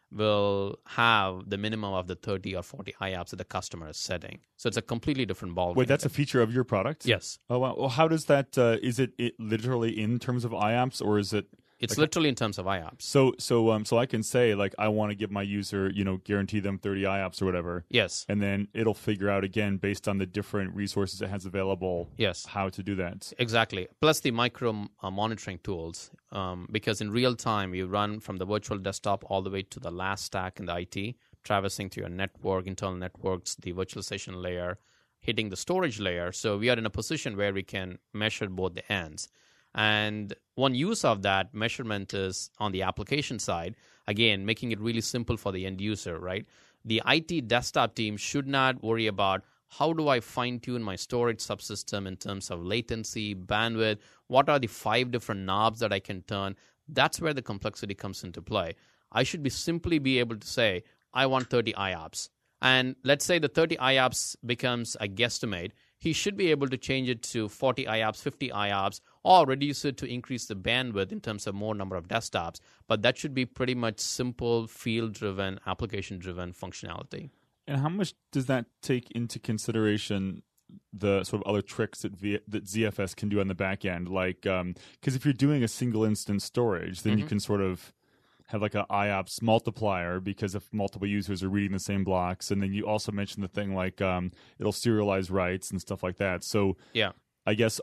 will have the minimum of the thirty or forty I A Ps that the customer is setting. So it's a completely different ballgame. Wait, that's a feature of your product? Yes. Oh, wow. Well, how does that, uh, is it, it literally in terms of I A Ps, or is it? It's like, literally in terms of I A Ps. So, so, um, so I can say, like, I want to give my user, you know, guarantee them thirty I A Ps or whatever. Yes. And then it'll figure out, again, based on the different resources it has available, yes, how to do that. Exactly. Plus the micro uh, monitoring tools, um, because in real time, you run from the virtual desktop all the way to the last stack in the I T, traversing to your network, internal networks, the virtualization layer, hitting the storage layer. So we are in a position where we can measure both the ends. And one use of that measurement is on the application side, again, making it really simple for the end user, right? The I T desktop team should not worry about how do I fine-tune my storage subsystem in terms of latency, bandwidth, what are the five different knobs that I can turn. That's where the complexity comes into play. I should be simply be able to say, I want thirty I A Ps. And let's say the thirty I A Ps becomes a guesstimate. He should be able to change it to forty I A Ps, fifty I A Ps, or reduce it to increase the bandwidth in terms of more number of desktops. But that should be pretty much simple, field-driven, application-driven functionality. And how much does that take into consideration the sort of other tricks that v- that Z F S can do on the back end? Like, because um, if you're doing a single instance storage, then mm-hmm. you can sort of have like a I A Ps multiplier, because if multiple users are reading the same blocks. And then you also mentioned the thing like um, it'll serialize writes and stuff like that. So yeah, I guess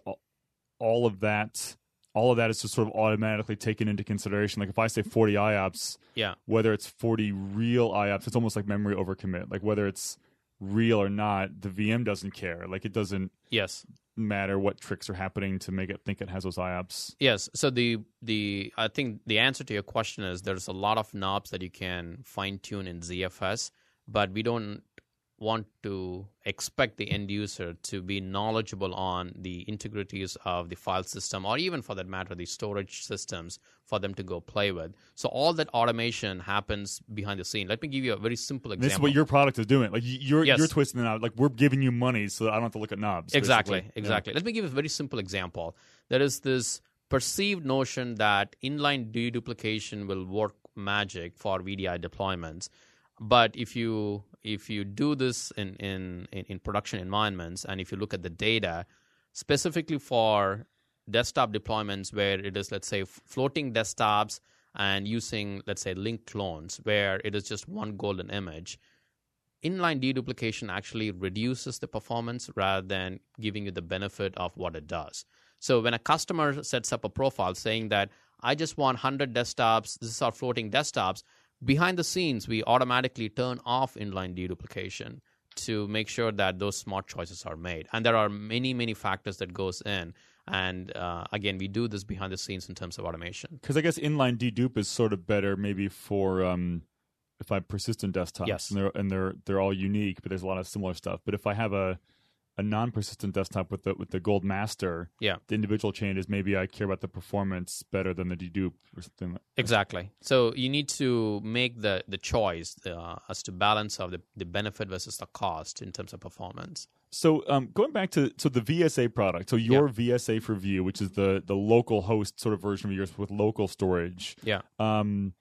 all of that, all of that is just sort of automatically taken into consideration. Like if I say forty I A Ps, yeah, whether it's forty real I A Ps, it's almost like memory overcommit. Like whether it's real or not, the V M doesn't care. Like it doesn't yes. matter what tricks are happening to make it think it has those I A Ps. Yes. So the the I think the answer to your question is there's a lot of knobs that you can fine tune in Z F S, but we don't want to expect the end user to be knowledgeable on the integrities of the file system, or even for that matter, the storage systems for them to go play with. So all that automation happens behind the scene. Let me give you a very simple example. This is what your product is doing. Like you're yes. you're twisting it out. Like we're giving you money so that I don't have to look at knobs. Exactly. Basically. Exactly. Yeah. Let me give a very simple example. There is this perceived notion that inline deduplication will work magic for V D I deployments. But if you if you do this in, in, in production environments, and if you look at the data, specifically for desktop deployments where it is, let's say, floating desktops and using, let's say, linked clones, where it is just one golden image, inline deduplication actually reduces the performance rather than giving you the benefit of what it does. So when a customer sets up a profile saying that, I just want one hundred desktops, this is our floating desktops, behind the scenes, we automatically turn off inline deduplication to make sure that those smart choices are made. And there are many, many factors that goes in. And uh, again, we do this behind the scenes in terms of automation. Because I guess inline dedupe is sort of better maybe for um, if I have persistent desktops. Yes. And they're and they're they're all unique, but there's a lot of similar stuff. But if I have a a non-persistent desktop with the with the gold master, yeah, the individual changes, maybe I care about the performance better than the dedupe or something like that. Exactly. So you need to make the the choice uh, as to balance of the, the benefit versus the cost in terms of performance. So um, going back to so the V S A product, so your yeah. V S A for Vue, which is the the local host sort of version of yours with local storage. Yeah. Um,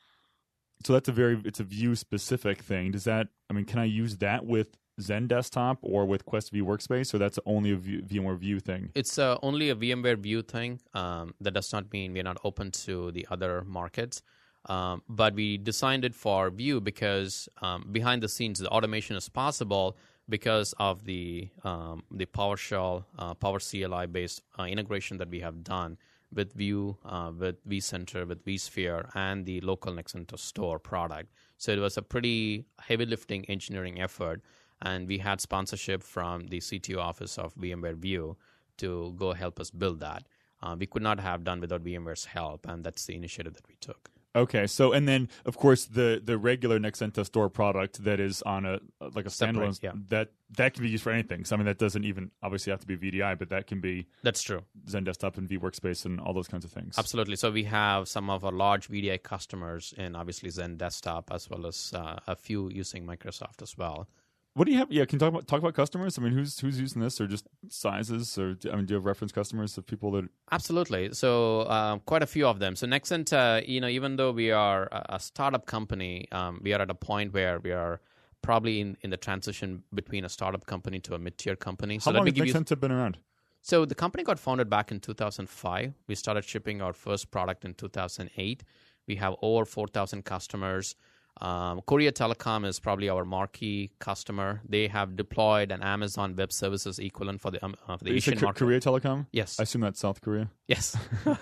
so that's a very it's a Vue specific thing. Does that I mean, can I use that with Zen Desktop or with Quest View Workspace, or that's only a Vue, VMware View thing? It's uh, only a VMware View thing. Um, that does not mean we're not open to the other markets. Um, but we designed it for Vue because um, behind the scenes, the automation is possible because of the um, the PowerShell, uh, PowerCLI based uh, integration that we have done with Vue, uh, with vCenter, with vSphere, and the local Nexenta Store product. So it was a pretty heavy lifting engineering effort. And we had sponsorship from the C T O office of VMware Vue to go help us build that. Uh, we could not have done without VMware's help, and that's the initiative that we took. Okay, so and then of course the the regular Nexenta Store product that is on a like a standalone, Separate, yeah. that that can be used for anything. So I mean that doesn't even obviously have to be V D I, but that can be that's true. Zen Desktop and vWorkspace and all those kinds of things. Absolutely. So we have some of our large V D I customers in obviously Zen Desktop, as well as uh, a few using Microsoft as well. What do you have? Yeah, can you talk about talk about customers? I mean, who's who's using this, or just sizes, or I mean, do you have reference customers of people that? Absolutely. So um, quite a few of them. So Nexenta, you know, even though we are a startup company, um, we are at a point where we are probably in, in the transition between a startup company to a mid-tier company. So How long let me has give Nexenta you... been around? So the company got founded back in two thousand five. We started shipping our first product in two thousand eight. We have over four thousand customers. Um, Korea Telecom is probably our marquee customer. They have deployed an Amazon Web Services equivalent for the, um, uh, for the You Asian said market. Korea Telecom? Yes. I assume that's South Korea. Yes.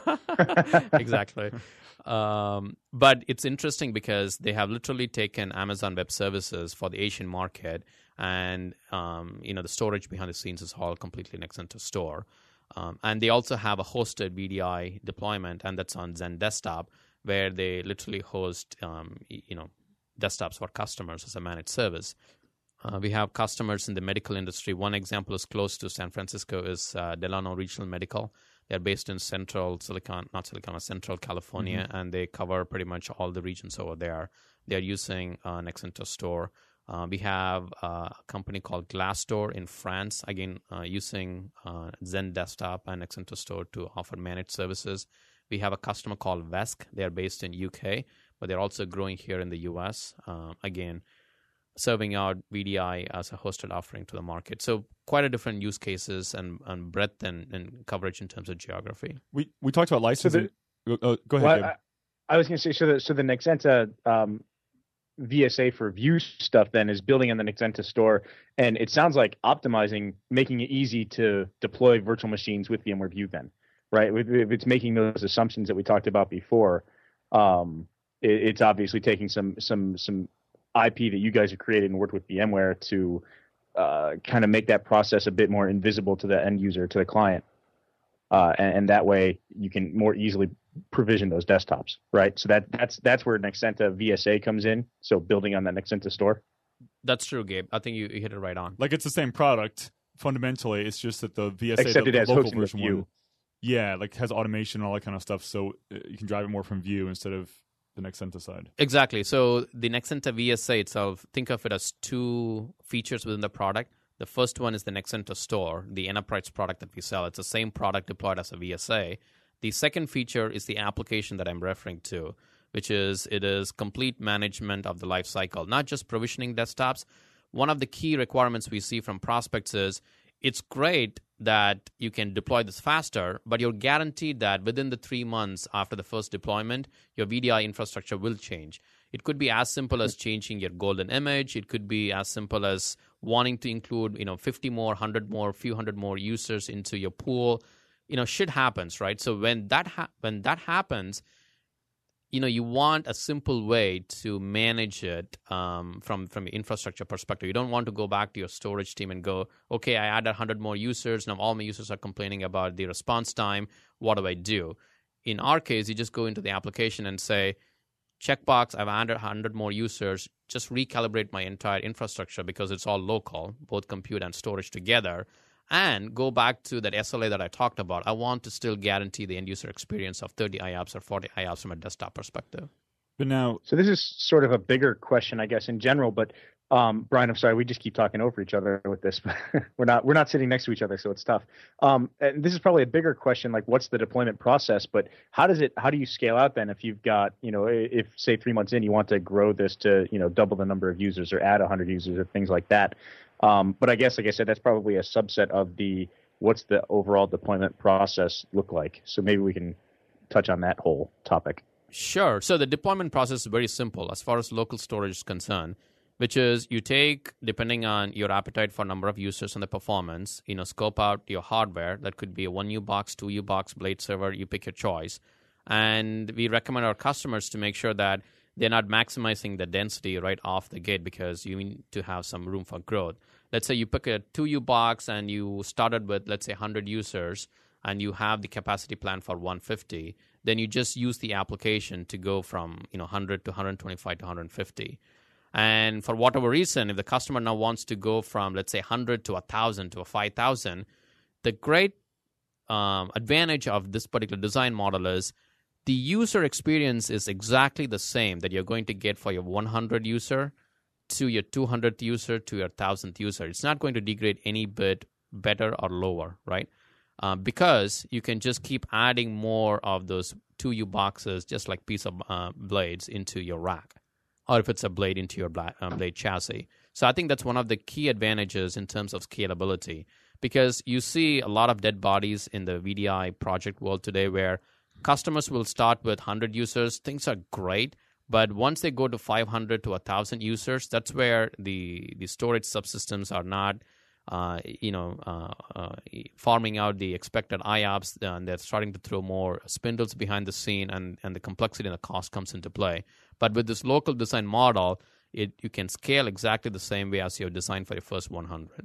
Exactly. Um, but it's interesting because they have literally taken Amazon Web Services for the Asian market, and um, you know the storage behind the scenes is all completely Nexenta Store. Um, and they also have a hosted V D I deployment, and that's on Zen Desktop, where they literally host um, you know desktops for customers as a managed service. Uh, we have customers in the medical industry. One example is close to San Francisco is uh, Delano Regional Medical. They're based in Central Silicon, not Silicon, Central California, mm-hmm. and they cover pretty much all the regions over there. They're using uh, Nexenta Store. Uh, we have uh, a company called Glassdoor in France, again, uh, using uh, Zen Desktop and Nexenta Store to offer managed services. We have a customer called Vesk. They're based in U K, but they're also growing here in the U S, uh, again, serving out V D I as a hosted offering to the market. So quite a different use cases and, and breadth and, and coverage in terms of geography. We we talked about licensing. So the, uh, go ahead, well, I, I was going to say, so the, so the Nexenta um, V S A for Vue stuff then is building on the Nexenta Store, and it sounds like optimizing, making it easy to deploy virtual machines with VMware Vue then, right? If it's making those assumptions that we talked about before, um, it, it's obviously taking some some some I P that you guys have created and worked with VMware to uh, kind of make that process a bit more invisible to the end user, to the client. Uh, and, and that way you can more easily provision those desktops, right? So that that's that's where Nexenta V S A comes in. So building on that Nexenta Store. That's true, Gabe. I think you, you hit it right on. Like it's the same product fundamentally. It's just that the V S A, Except the, it the has local hosting with version Vue. one, yeah, like has automation and all that kind of stuff. So you can drive it more from Vue instead of the Nexenta side. Exactly. So the Nexenta V S A itself, think of it as two features within the product. The first one is the Nexenta Store, the enterprise product that we sell. It's the same product deployed as a V S A. The second feature is the application that I'm referring to, which is it is complete management of the life cycle, not just provisioning desktops. One of the key requirements we see from prospects is it's great that you can deploy this faster, but you're guaranteed that within the three months after the first deployment, your V D I infrastructure will change. It could be as simple as changing your golden image. It could be as simple as wanting to include, you know, fifty more, one hundred more, few hundred more users into your pool. You know, shit happens, right? So when that ha- when that happens, you know, you want a simple way to manage it um, from from an infrastructure perspective. You don't want to go back to your storage team and go, okay, I added one hundred more users. Now all my users are complaining about the response time. What do I do? In our case, you just go into the application and say, checkbox, I've added one hundred more users. Just recalibrate my entire infrastructure because it's all local, both compute and storage together. And go back to that S L A that I talked about. I want to still guarantee the end user experience of thirty I O P S or forty I O P S from a desktop perspective. But now, so this is sort of a bigger question, I guess, in general. But um, Brian, I'm sorry, we just keep talking over each other with this. we're not we're not sitting next to each other, so it's tough. Um, and this is probably a bigger question, like what's the deployment process? But how does it? How do you scale out then? If you've got, you know, if say three months in, you want to grow this to, you know, double the number of users or add one hundred users or things like that. Um, but I guess, like I said, that's probably a subset of the what's the overall deployment process look like. So maybe we can touch on that whole topic. Sure. So the deployment process is very simple as far as local storage is concerned, which is you take, depending on your appetite for number of users and the performance, you know, scope out your hardware. That could be a one U box, two U box, blade server. You pick your choice. And we recommend our customers to make sure that they're not maximizing the density right off the gate because you need to have some room for growth. Let's say you pick a two U box and you started with, let's say, one hundred users and you have the capacity plan for one hundred fifty. Then you just use the application to go from, you know, one hundred to one hundred twenty-five to one hundred fifty. And for whatever reason, if the customer now wants to go from, let's say, one hundred to one thousand to a five thousand, the great um, advantage of this particular design model is the user experience is exactly the same that you're going to get for your one hundred user to your two hundredth user, to your one thousandth user. It's not going to degrade any bit better or lower, right? Uh, because you can just keep adding more of those two U boxes, just like piece of uh, blades, into your rack, or if it's a blade, into your bla- uh, blade chassis. So I think that's one of the key advantages in terms of scalability, because you see a lot of dead bodies in the V D I project world today where customers will start with one hundred users. Things are great. But once they go to five hundred to one thousand users, that's where the, the storage subsystems are not, uh, you know, uh, uh, farming out the expected I O P S, and they're starting to throw more spindles behind the scene, and, and the complexity and the cost comes into play. But with this local design model, it you can scale exactly the same way as you have designed for your first one hundred.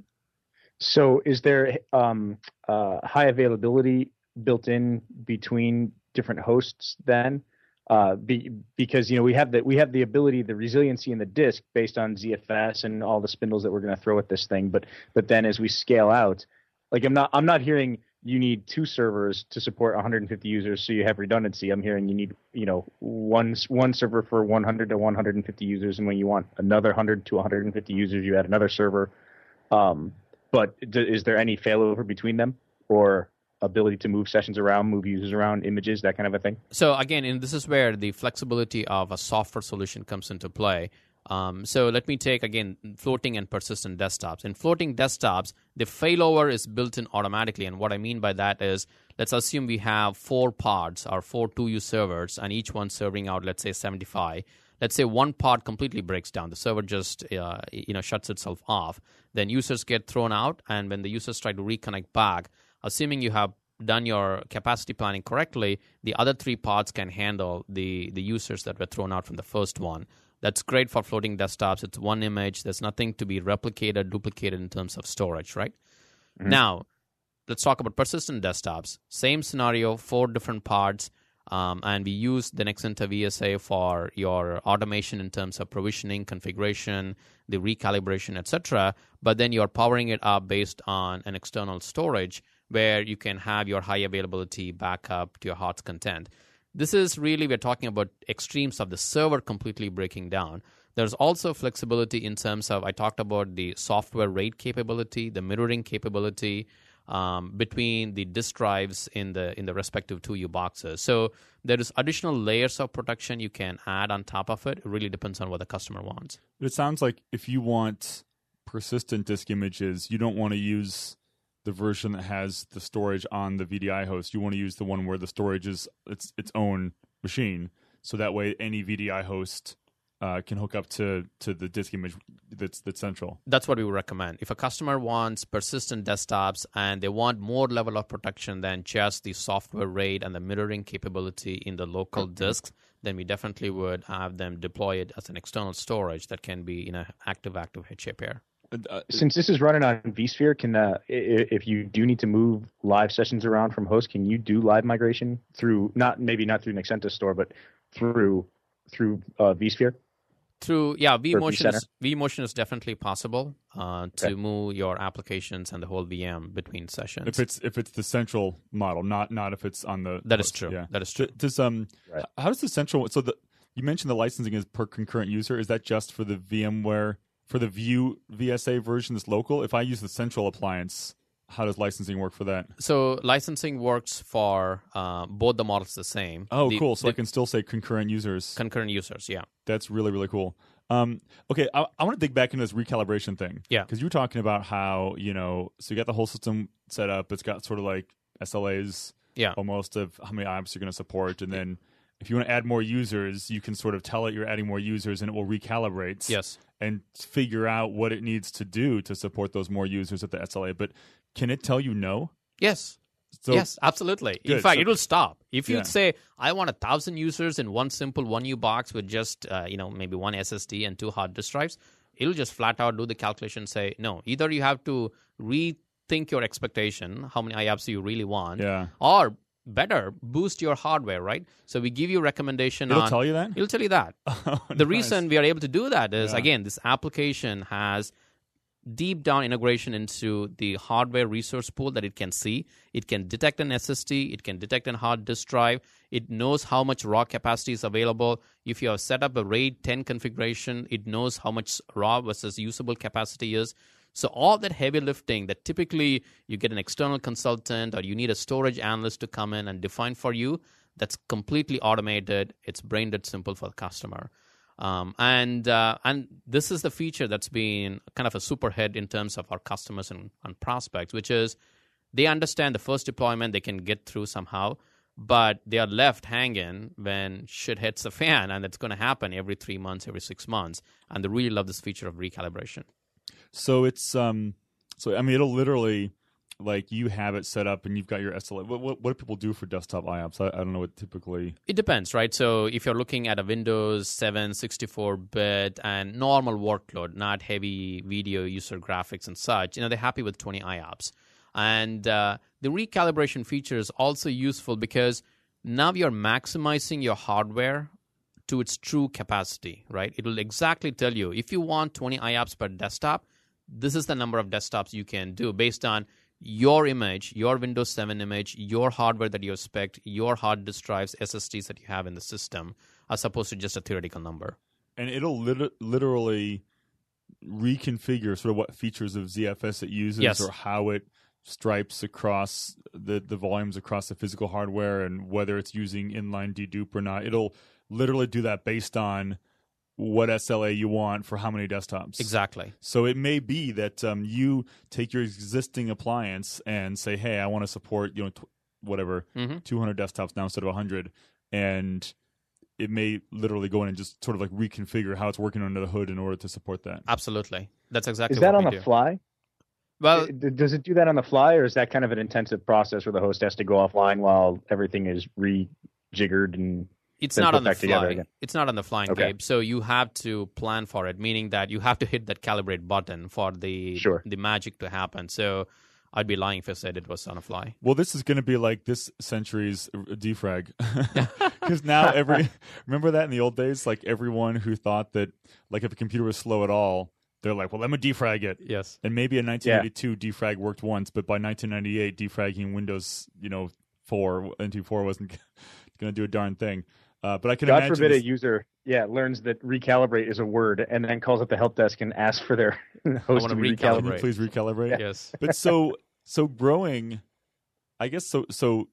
So is there um, uh, high availability built in between different hosts then? Uh, be, because you know we have the we have the ability, the resiliency in the disk based on Z F S and all the spindles that we're going to throw at this thing. But but then as we scale out, like I'm not I'm not hearing you need two servers to support one hundred fifty users so you have redundancy. I'm hearing you need you know one one server for one hundred to one hundred fifty users, and when you want another one hundred to one hundred fifty users, you add another server. Um, but d- is there any failover between them, or ability to move sessions around, move users around, images, that kind of a thing? So again, and this is where the flexibility of a software solution comes into play. Um, so let me take, again, floating and persistent desktops. In floating desktops, the failover is built in automatically. And what I mean by that is, let's assume we have four pods or four two U servers, and each one serving out, let's say, seventy-five. Let's say one pod completely breaks down. The server just uh, you know shuts itself off. Then users get thrown out, and when the users try to reconnect back, assuming you have done your capacity planning correctly, the other three pods can handle the, the users that were thrown out from the first one. That's great for floating desktops. It's one image. There's nothing to be replicated, duplicated in terms of storage, right? Mm-hmm. Now, let's talk about persistent desktops. Same scenario, four different pods, um, and we use the Nexenta V S A for your automation in terms of provisioning, configuration, the recalibration, et cetera. But then you're powering it up based on an external storage where you can have your high availability backup to your heart's content. This is really, we're talking about extremes of the server completely breaking down. There's also flexibility in terms of, I talked about the software RAID capability, the mirroring capability um, between the disk drives in the in the respective two U boxes. So there is additional layers of protection you can add on top of it. It really depends on what the customer wants. But it sounds like if you want persistent disk images, you don't want to use the version that has the storage on the V D I host. You want to use the one where the storage is its its own machine, so that way any V D I host uh, can hook up to to the disk image that's that's central. That's what we would recommend. If a customer wants persistent desktops and they want more level of protection than just the software RAID and the mirroring capability in the local mm-hmm. disks, then we definitely would have them deploy it as an external storage that can be in an active-active H A pair. Uh, Since this is running on vSphere, can uh, if you do need to move live sessions around from host, can you do live migration through not maybe not through Nexenta Store, but through through uh, vSphere? Through yeah, vMotion is, vMotion is definitely possible uh, to okay. move your applications and the whole V M between sessions. If it's if it's the central model, not not if it's on the that host. is true. Yeah. That is true. Does um right. how does the central so the you mentioned the licensing is per concurrent user? Is that just for the VMware? For the View V S A version that's local, if I use the central appliance, how does licensing work for that? So licensing works for uh, both the models the same. Oh, the, cool. So the, I can still say concurrent users. Concurrent users, yeah. That's really, really cool. Um, okay, I, I want to dig back into this recalibration thing. Yeah. Because you were talking about how, you know, so you got the whole system set up. It's got sort of like S L As yeah. almost of how many I O P S you're going to support. And then if you want to add more users, you can sort of tell it you're adding more users and it will recalibrate. Yes. And figure out what it needs to do to support those more users at the S L A. But can it tell you no? Yes. So, yes, absolutely. Good. In fact, so, it will stop. If you yeah. say, I want a thousand users in one simple one U box with just, uh, you know, maybe one S S D and two hard disk drives, it'll just flat out do the calculation, say, no. Either you have to rethink your expectation, how many I O Ps you really want, yeah. or better, boost your hardware, right? So we give you recommendation It'll on... tell you that? It'll tell you that. Oh, the nice. reason we are able to do that is, yeah. again, this application has deep down integration into the hardware resource pool that it can see. It can detect an S S D. It can detect a hard disk drive. It knows how much raw capacity is available. If you have set up a RAID ten configuration, it knows how much raw versus usable capacity is. So all that heavy lifting that typically you get an external consultant or you need a storage analyst to come in and define for you, that's completely automated. It's brain dead simple for the customer. Um, and uh, and this is the feature that's been kind of a super hit in terms of our customers and, and prospects, which is they understand the first deployment they can get through somehow, but they are left hanging when shit hits the fan, and it's going to happen every three months, every six months. And they really love this feature of recalibration. So it's um, so I mean, it'll literally. Like you have it set up and you've got your S L A. What, what, what do people do for desktop I O Ps? I, I don't know what typically. It depends, right? So if you're looking at a Windows seven sixty-four bit and normal workload, not heavy video user graphics and such, you know, they're happy with twenty I O Ps. And uh, the recalibration feature is also useful because now you're maximizing your hardware to its true capacity, right? It will exactly tell you if you want twenty I O Ps per desktop, this is the number of desktops you can do based on your image, your Windows seven image, your hardware that you expect, your hard disk drives, S S Ds that you have in the system, as opposed to just a theoretical number. And it'll lit- literally reconfigure sort of what features of Z F S it uses yes. or how it stripes across the, the volumes across the physical hardware and whether it's using inline dedupe or not. It'll literally do that based on what S L A you want for how many desktops. Exactly. So it may be that um, you take your existing appliance and say, hey, I want to support, you know, tw- whatever, mm-hmm. two hundred desktops now instead of one hundred. And it may literally go in and just sort of like reconfigure how it's working under the hood in order to support that. Absolutely. That's exactly Is that what on we the do. fly? Well, does it do that on the fly, or is that kind of an intensive process where the host has to go offline while everything is rejiggered and it's not on the fly. Again? It's not on the fly, okay. Gabe. So you have to plan for it, meaning that you have to hit that calibrate button for the sure. the magic to happen. So I'd be lying if I said it was on a fly. Well, this is going to be like this century's defrag. Because now every... remember that in the old days? Like everyone who thought that like if a computer was slow at all, they're like, well, let me defrag it. Yes. And maybe in nineteen eighty-two, yeah. defrag worked once, but by nineteen ninety-eight, defragging Windows, you know, four, N T four wasn't going to do a darn thing. Uh, but I can God imagine forbid this... a user, yeah, learns that recalibrate is a word and then calls up the help desk and asks for their host to recalibrate. Can you please recalibrate? Yeah. Yes. But so so growing, I guess so so.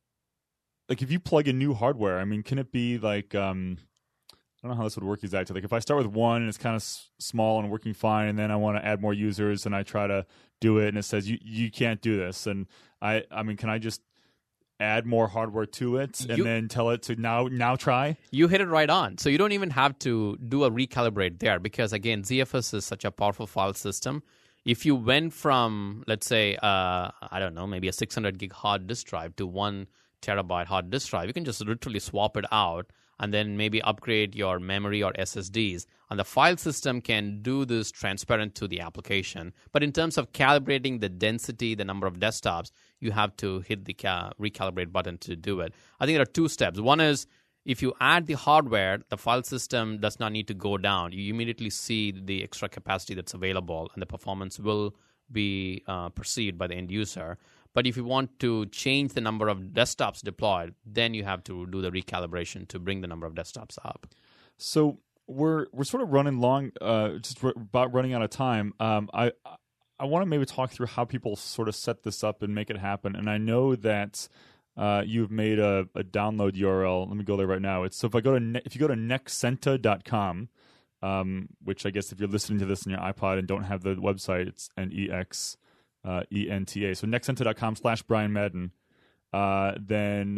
Like if you plug in new hardware, I mean, can it be like um, I don't know how this would work exactly. Like if I start with one and it's kind of s- small and working fine, and then I want to add more users and I try to do it and it says you you can't do this, and I I mean, can I just add more hardware to it and you, then tell it to now now try? You hit it right on. So you don't even have to do a recalibrate there because, again, Z F S is such a powerful file system. If you went from, let's say, uh, I don't know, maybe a six hundred gig hard disk drive to one terabyte hard disk drive, you can just literally swap it out and then maybe upgrade your memory or S S Ds. And the file system can do this transparent to the application. But in terms of calibrating the density, the number of desktops, you have to hit the ca- recalibrate button to do it. I think there are two steps. One is if you add the hardware, the file system does not need to go down. You immediately see the extra capacity that's available, and the performance will be uh, perceived by the end user. But if you want to change the number of desktops deployed, then you have to do the recalibration to bring the number of desktops up. So we're we're sort of running long, uh, just r- about running out of time. Um, I I want to maybe talk through how people sort of set this up and make it happen. And I know that uh, you've made a, a download U R L. Let me go there right now. It's so if I go to ne- if you go to nexenta dot com, um, which I guess if you're listening to this on your iPod and don't have the website, it's N E X. Uh, E N T A. So nexenta.com slash Brian Madden. Uh, then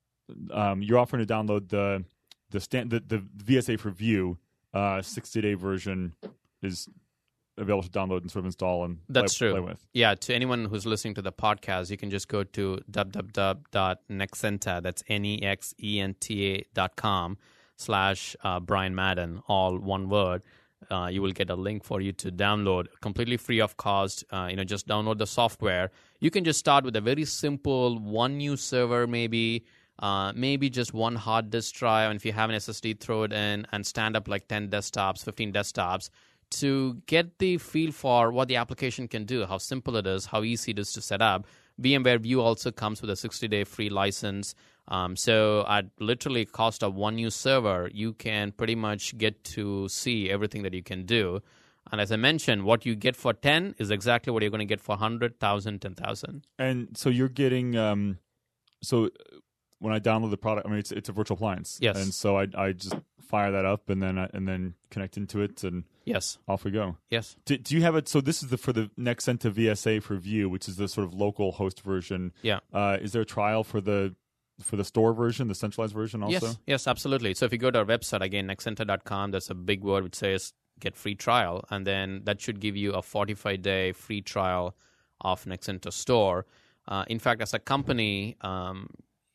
um, you're offering to download the the, stand, the the V S A for View uh, sixty-day version is available to download and sort of install and That's play, true. play with. Yeah, to anyone who's listening to the podcast, you can just go to w w w dot nexenta, that's N E X E N T A dot com slash Brian Madden, all one word. Uh, you will get a link for you to download completely free of cost. Uh, you know, just download the software. You can just start with a very simple one new server, maybe, uh, maybe just one hard disk drive. And if you have an S S D, throw it in and stand up like ten desktops, fifteen desktops to get the feel for what the application can do, how simple it is, how easy it is to set up, VMware View also comes with a sixty-day free license. Um, so at literally cost of one new server, you can pretty much get to see everything that you can do. And as I mentioned, what you get for ten is exactly what you're going to get for one hundred, one thousand, ten thousand. And so you're getting, um, so when I download the product, I mean, it's it's a virtual appliance. Yes. And so I I just fire that up and then I, and then connect into it and yes, off we go. Yes. Do, do you have it? So this is the for the Nexenta V S A for View, which is the sort of local host version. Yeah. Uh, is there a trial for the for the store version, the centralized version also? Yes, yes, absolutely. So if you go to our website, again, nexenta dot com, there's a big word which says get free trial, and then that should give you a forty-five day free trial of Nexenta Store. Uh, in fact, as a company, um,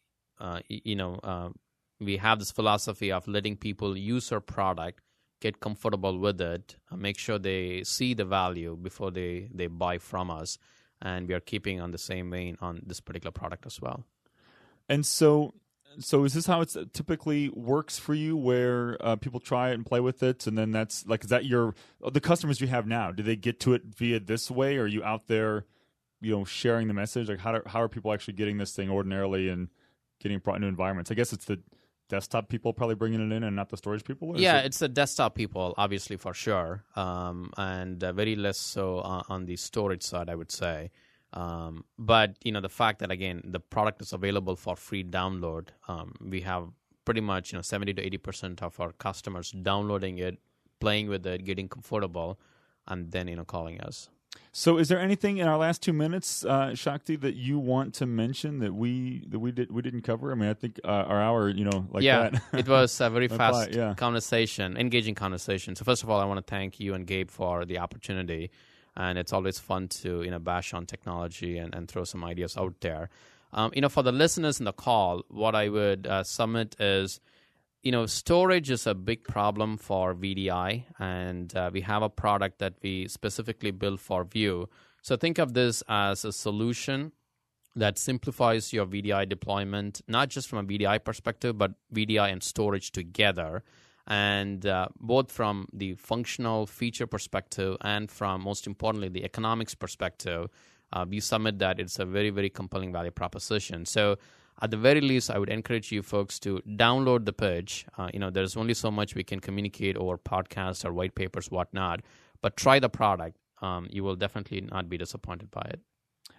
uh, you know, uh, we have this philosophy of letting people use our product, get comfortable with it, uh, make sure they see the value before they, they buy from us, and we are keeping on the same vein on this particular product as well. And so, so is this how it typically works for you, where uh, people try it and play with it, and then that's like, is that your the customers you have now? Do they get to it via this way, or are you out there, you know, sharing the message? Like, how do, how are people actually getting this thing ordinarily and getting brought into environments? I guess it's the desktop people probably bringing it in, and not the storage people. Or yeah, it... it's the desktop people, obviously, for sure, um, and uh, very less so uh, on the storage side, I would say. Um, but, you know, the fact that, again, the product is available for free download, um, we have pretty much, you know, seventy to eighty percent of our customers downloading it, playing with it, getting comfortable, and then, you know, calling us. So is there anything in our last two minutes, uh, Shakti, that you want to mention that we that we did we didn't cover? I mean, I think uh, our hour, you know, like yeah, that. it was a very fast yeah. conversation, engaging conversation. So first of all, I want to thank you and Gabe for the opportunity. And it's always fun to, you know, bash on technology and, and throw some ideas out there. Um, you know, for the listeners in the call, what I would uh, submit is, you know, storage is a big problem for V D I, and uh, we have a product that we specifically built for View. So think of this as a solution that simplifies your V D I deployment, not just from a V D I perspective, but V D I and storage together. And uh, both from the functional feature perspective and from, most importantly, the economics perspective, uh, we submit that it's a very, very compelling value proposition. So at the very least, I would encourage you folks to download the pitch. Uh, you know, there's only so much we can communicate over podcasts or white papers, whatnot. But try the product. Um, you will definitely not be disappointed by it.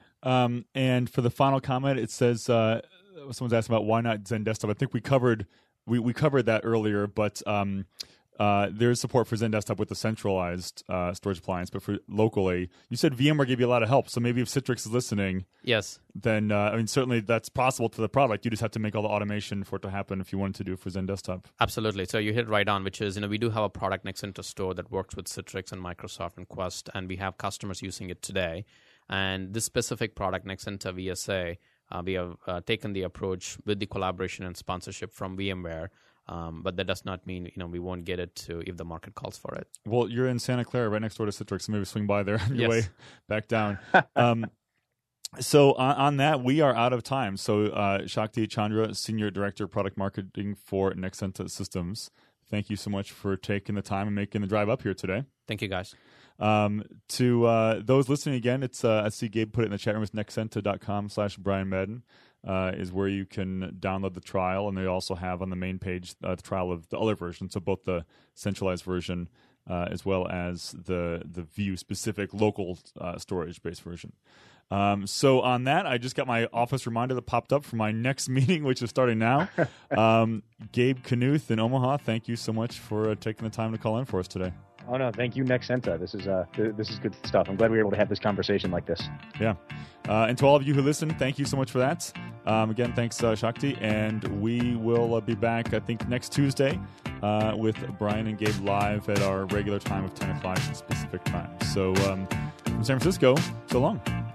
Um, and for the final comment, it says, uh, someone's asking about why not Zen Desktop. I think we covered... We we covered that earlier, but um, uh, there's support for Zen Desktop with the centralized uh, storage appliance. But for locally, you said VMware gave you a lot of help. So maybe if Citrix is listening, yes, then uh, I mean certainly that's possible for the product. You just have to make all the automation for it to happen if you wanted to do it for Zen Desktop. Absolutely. So you hit right on, which is, you know, we do have a product Nexenta Store that works with Citrix and Microsoft and Quest, and we have customers using it today. And this specific product, Nexenta V S A. Uh, we have uh, taken the approach with the collaboration and sponsorship from VMware, um, but that does not mean, you know, we won't get it to if the market calls for it. Well, you're in Santa Clara, right next door to Citrix, so maybe swing by there on your yes. way back down. um, so on, on that, we are out of time. So uh, Shakti Chandra, Senior Director of Product Marketing for Nexenta Systems, thank you so much for taking the time and making the drive up here today. Thank you, guys. Um, to uh, those listening again, it's uh, I see Gabe put it in the chat room. It's nexenta.com slash Brian Madden uh, is where you can download the trial, and they also have on the main page uh, the trial of the other version, so both the centralized version uh, as well as the the View specific local uh, storage based version. Um, so on that, I just got my office reminder that popped up for my next meeting, which is starting now. um, Gabe Knuth in Omaha, thank you so much for uh, taking the time to call in for us today. Oh no, thank you, Nexenta. This is uh, th- this is good stuff. I'm glad we were able to have this conversation like this. Yeah, uh, and to all of you who listen, thank you so much for that. Um, again, thanks, uh, Shakti, and we will uh, be back, I think, next Tuesday uh, with Brian and Gabe live at our regular time of ten o'clock Pacific time. So um, from San Francisco, so long.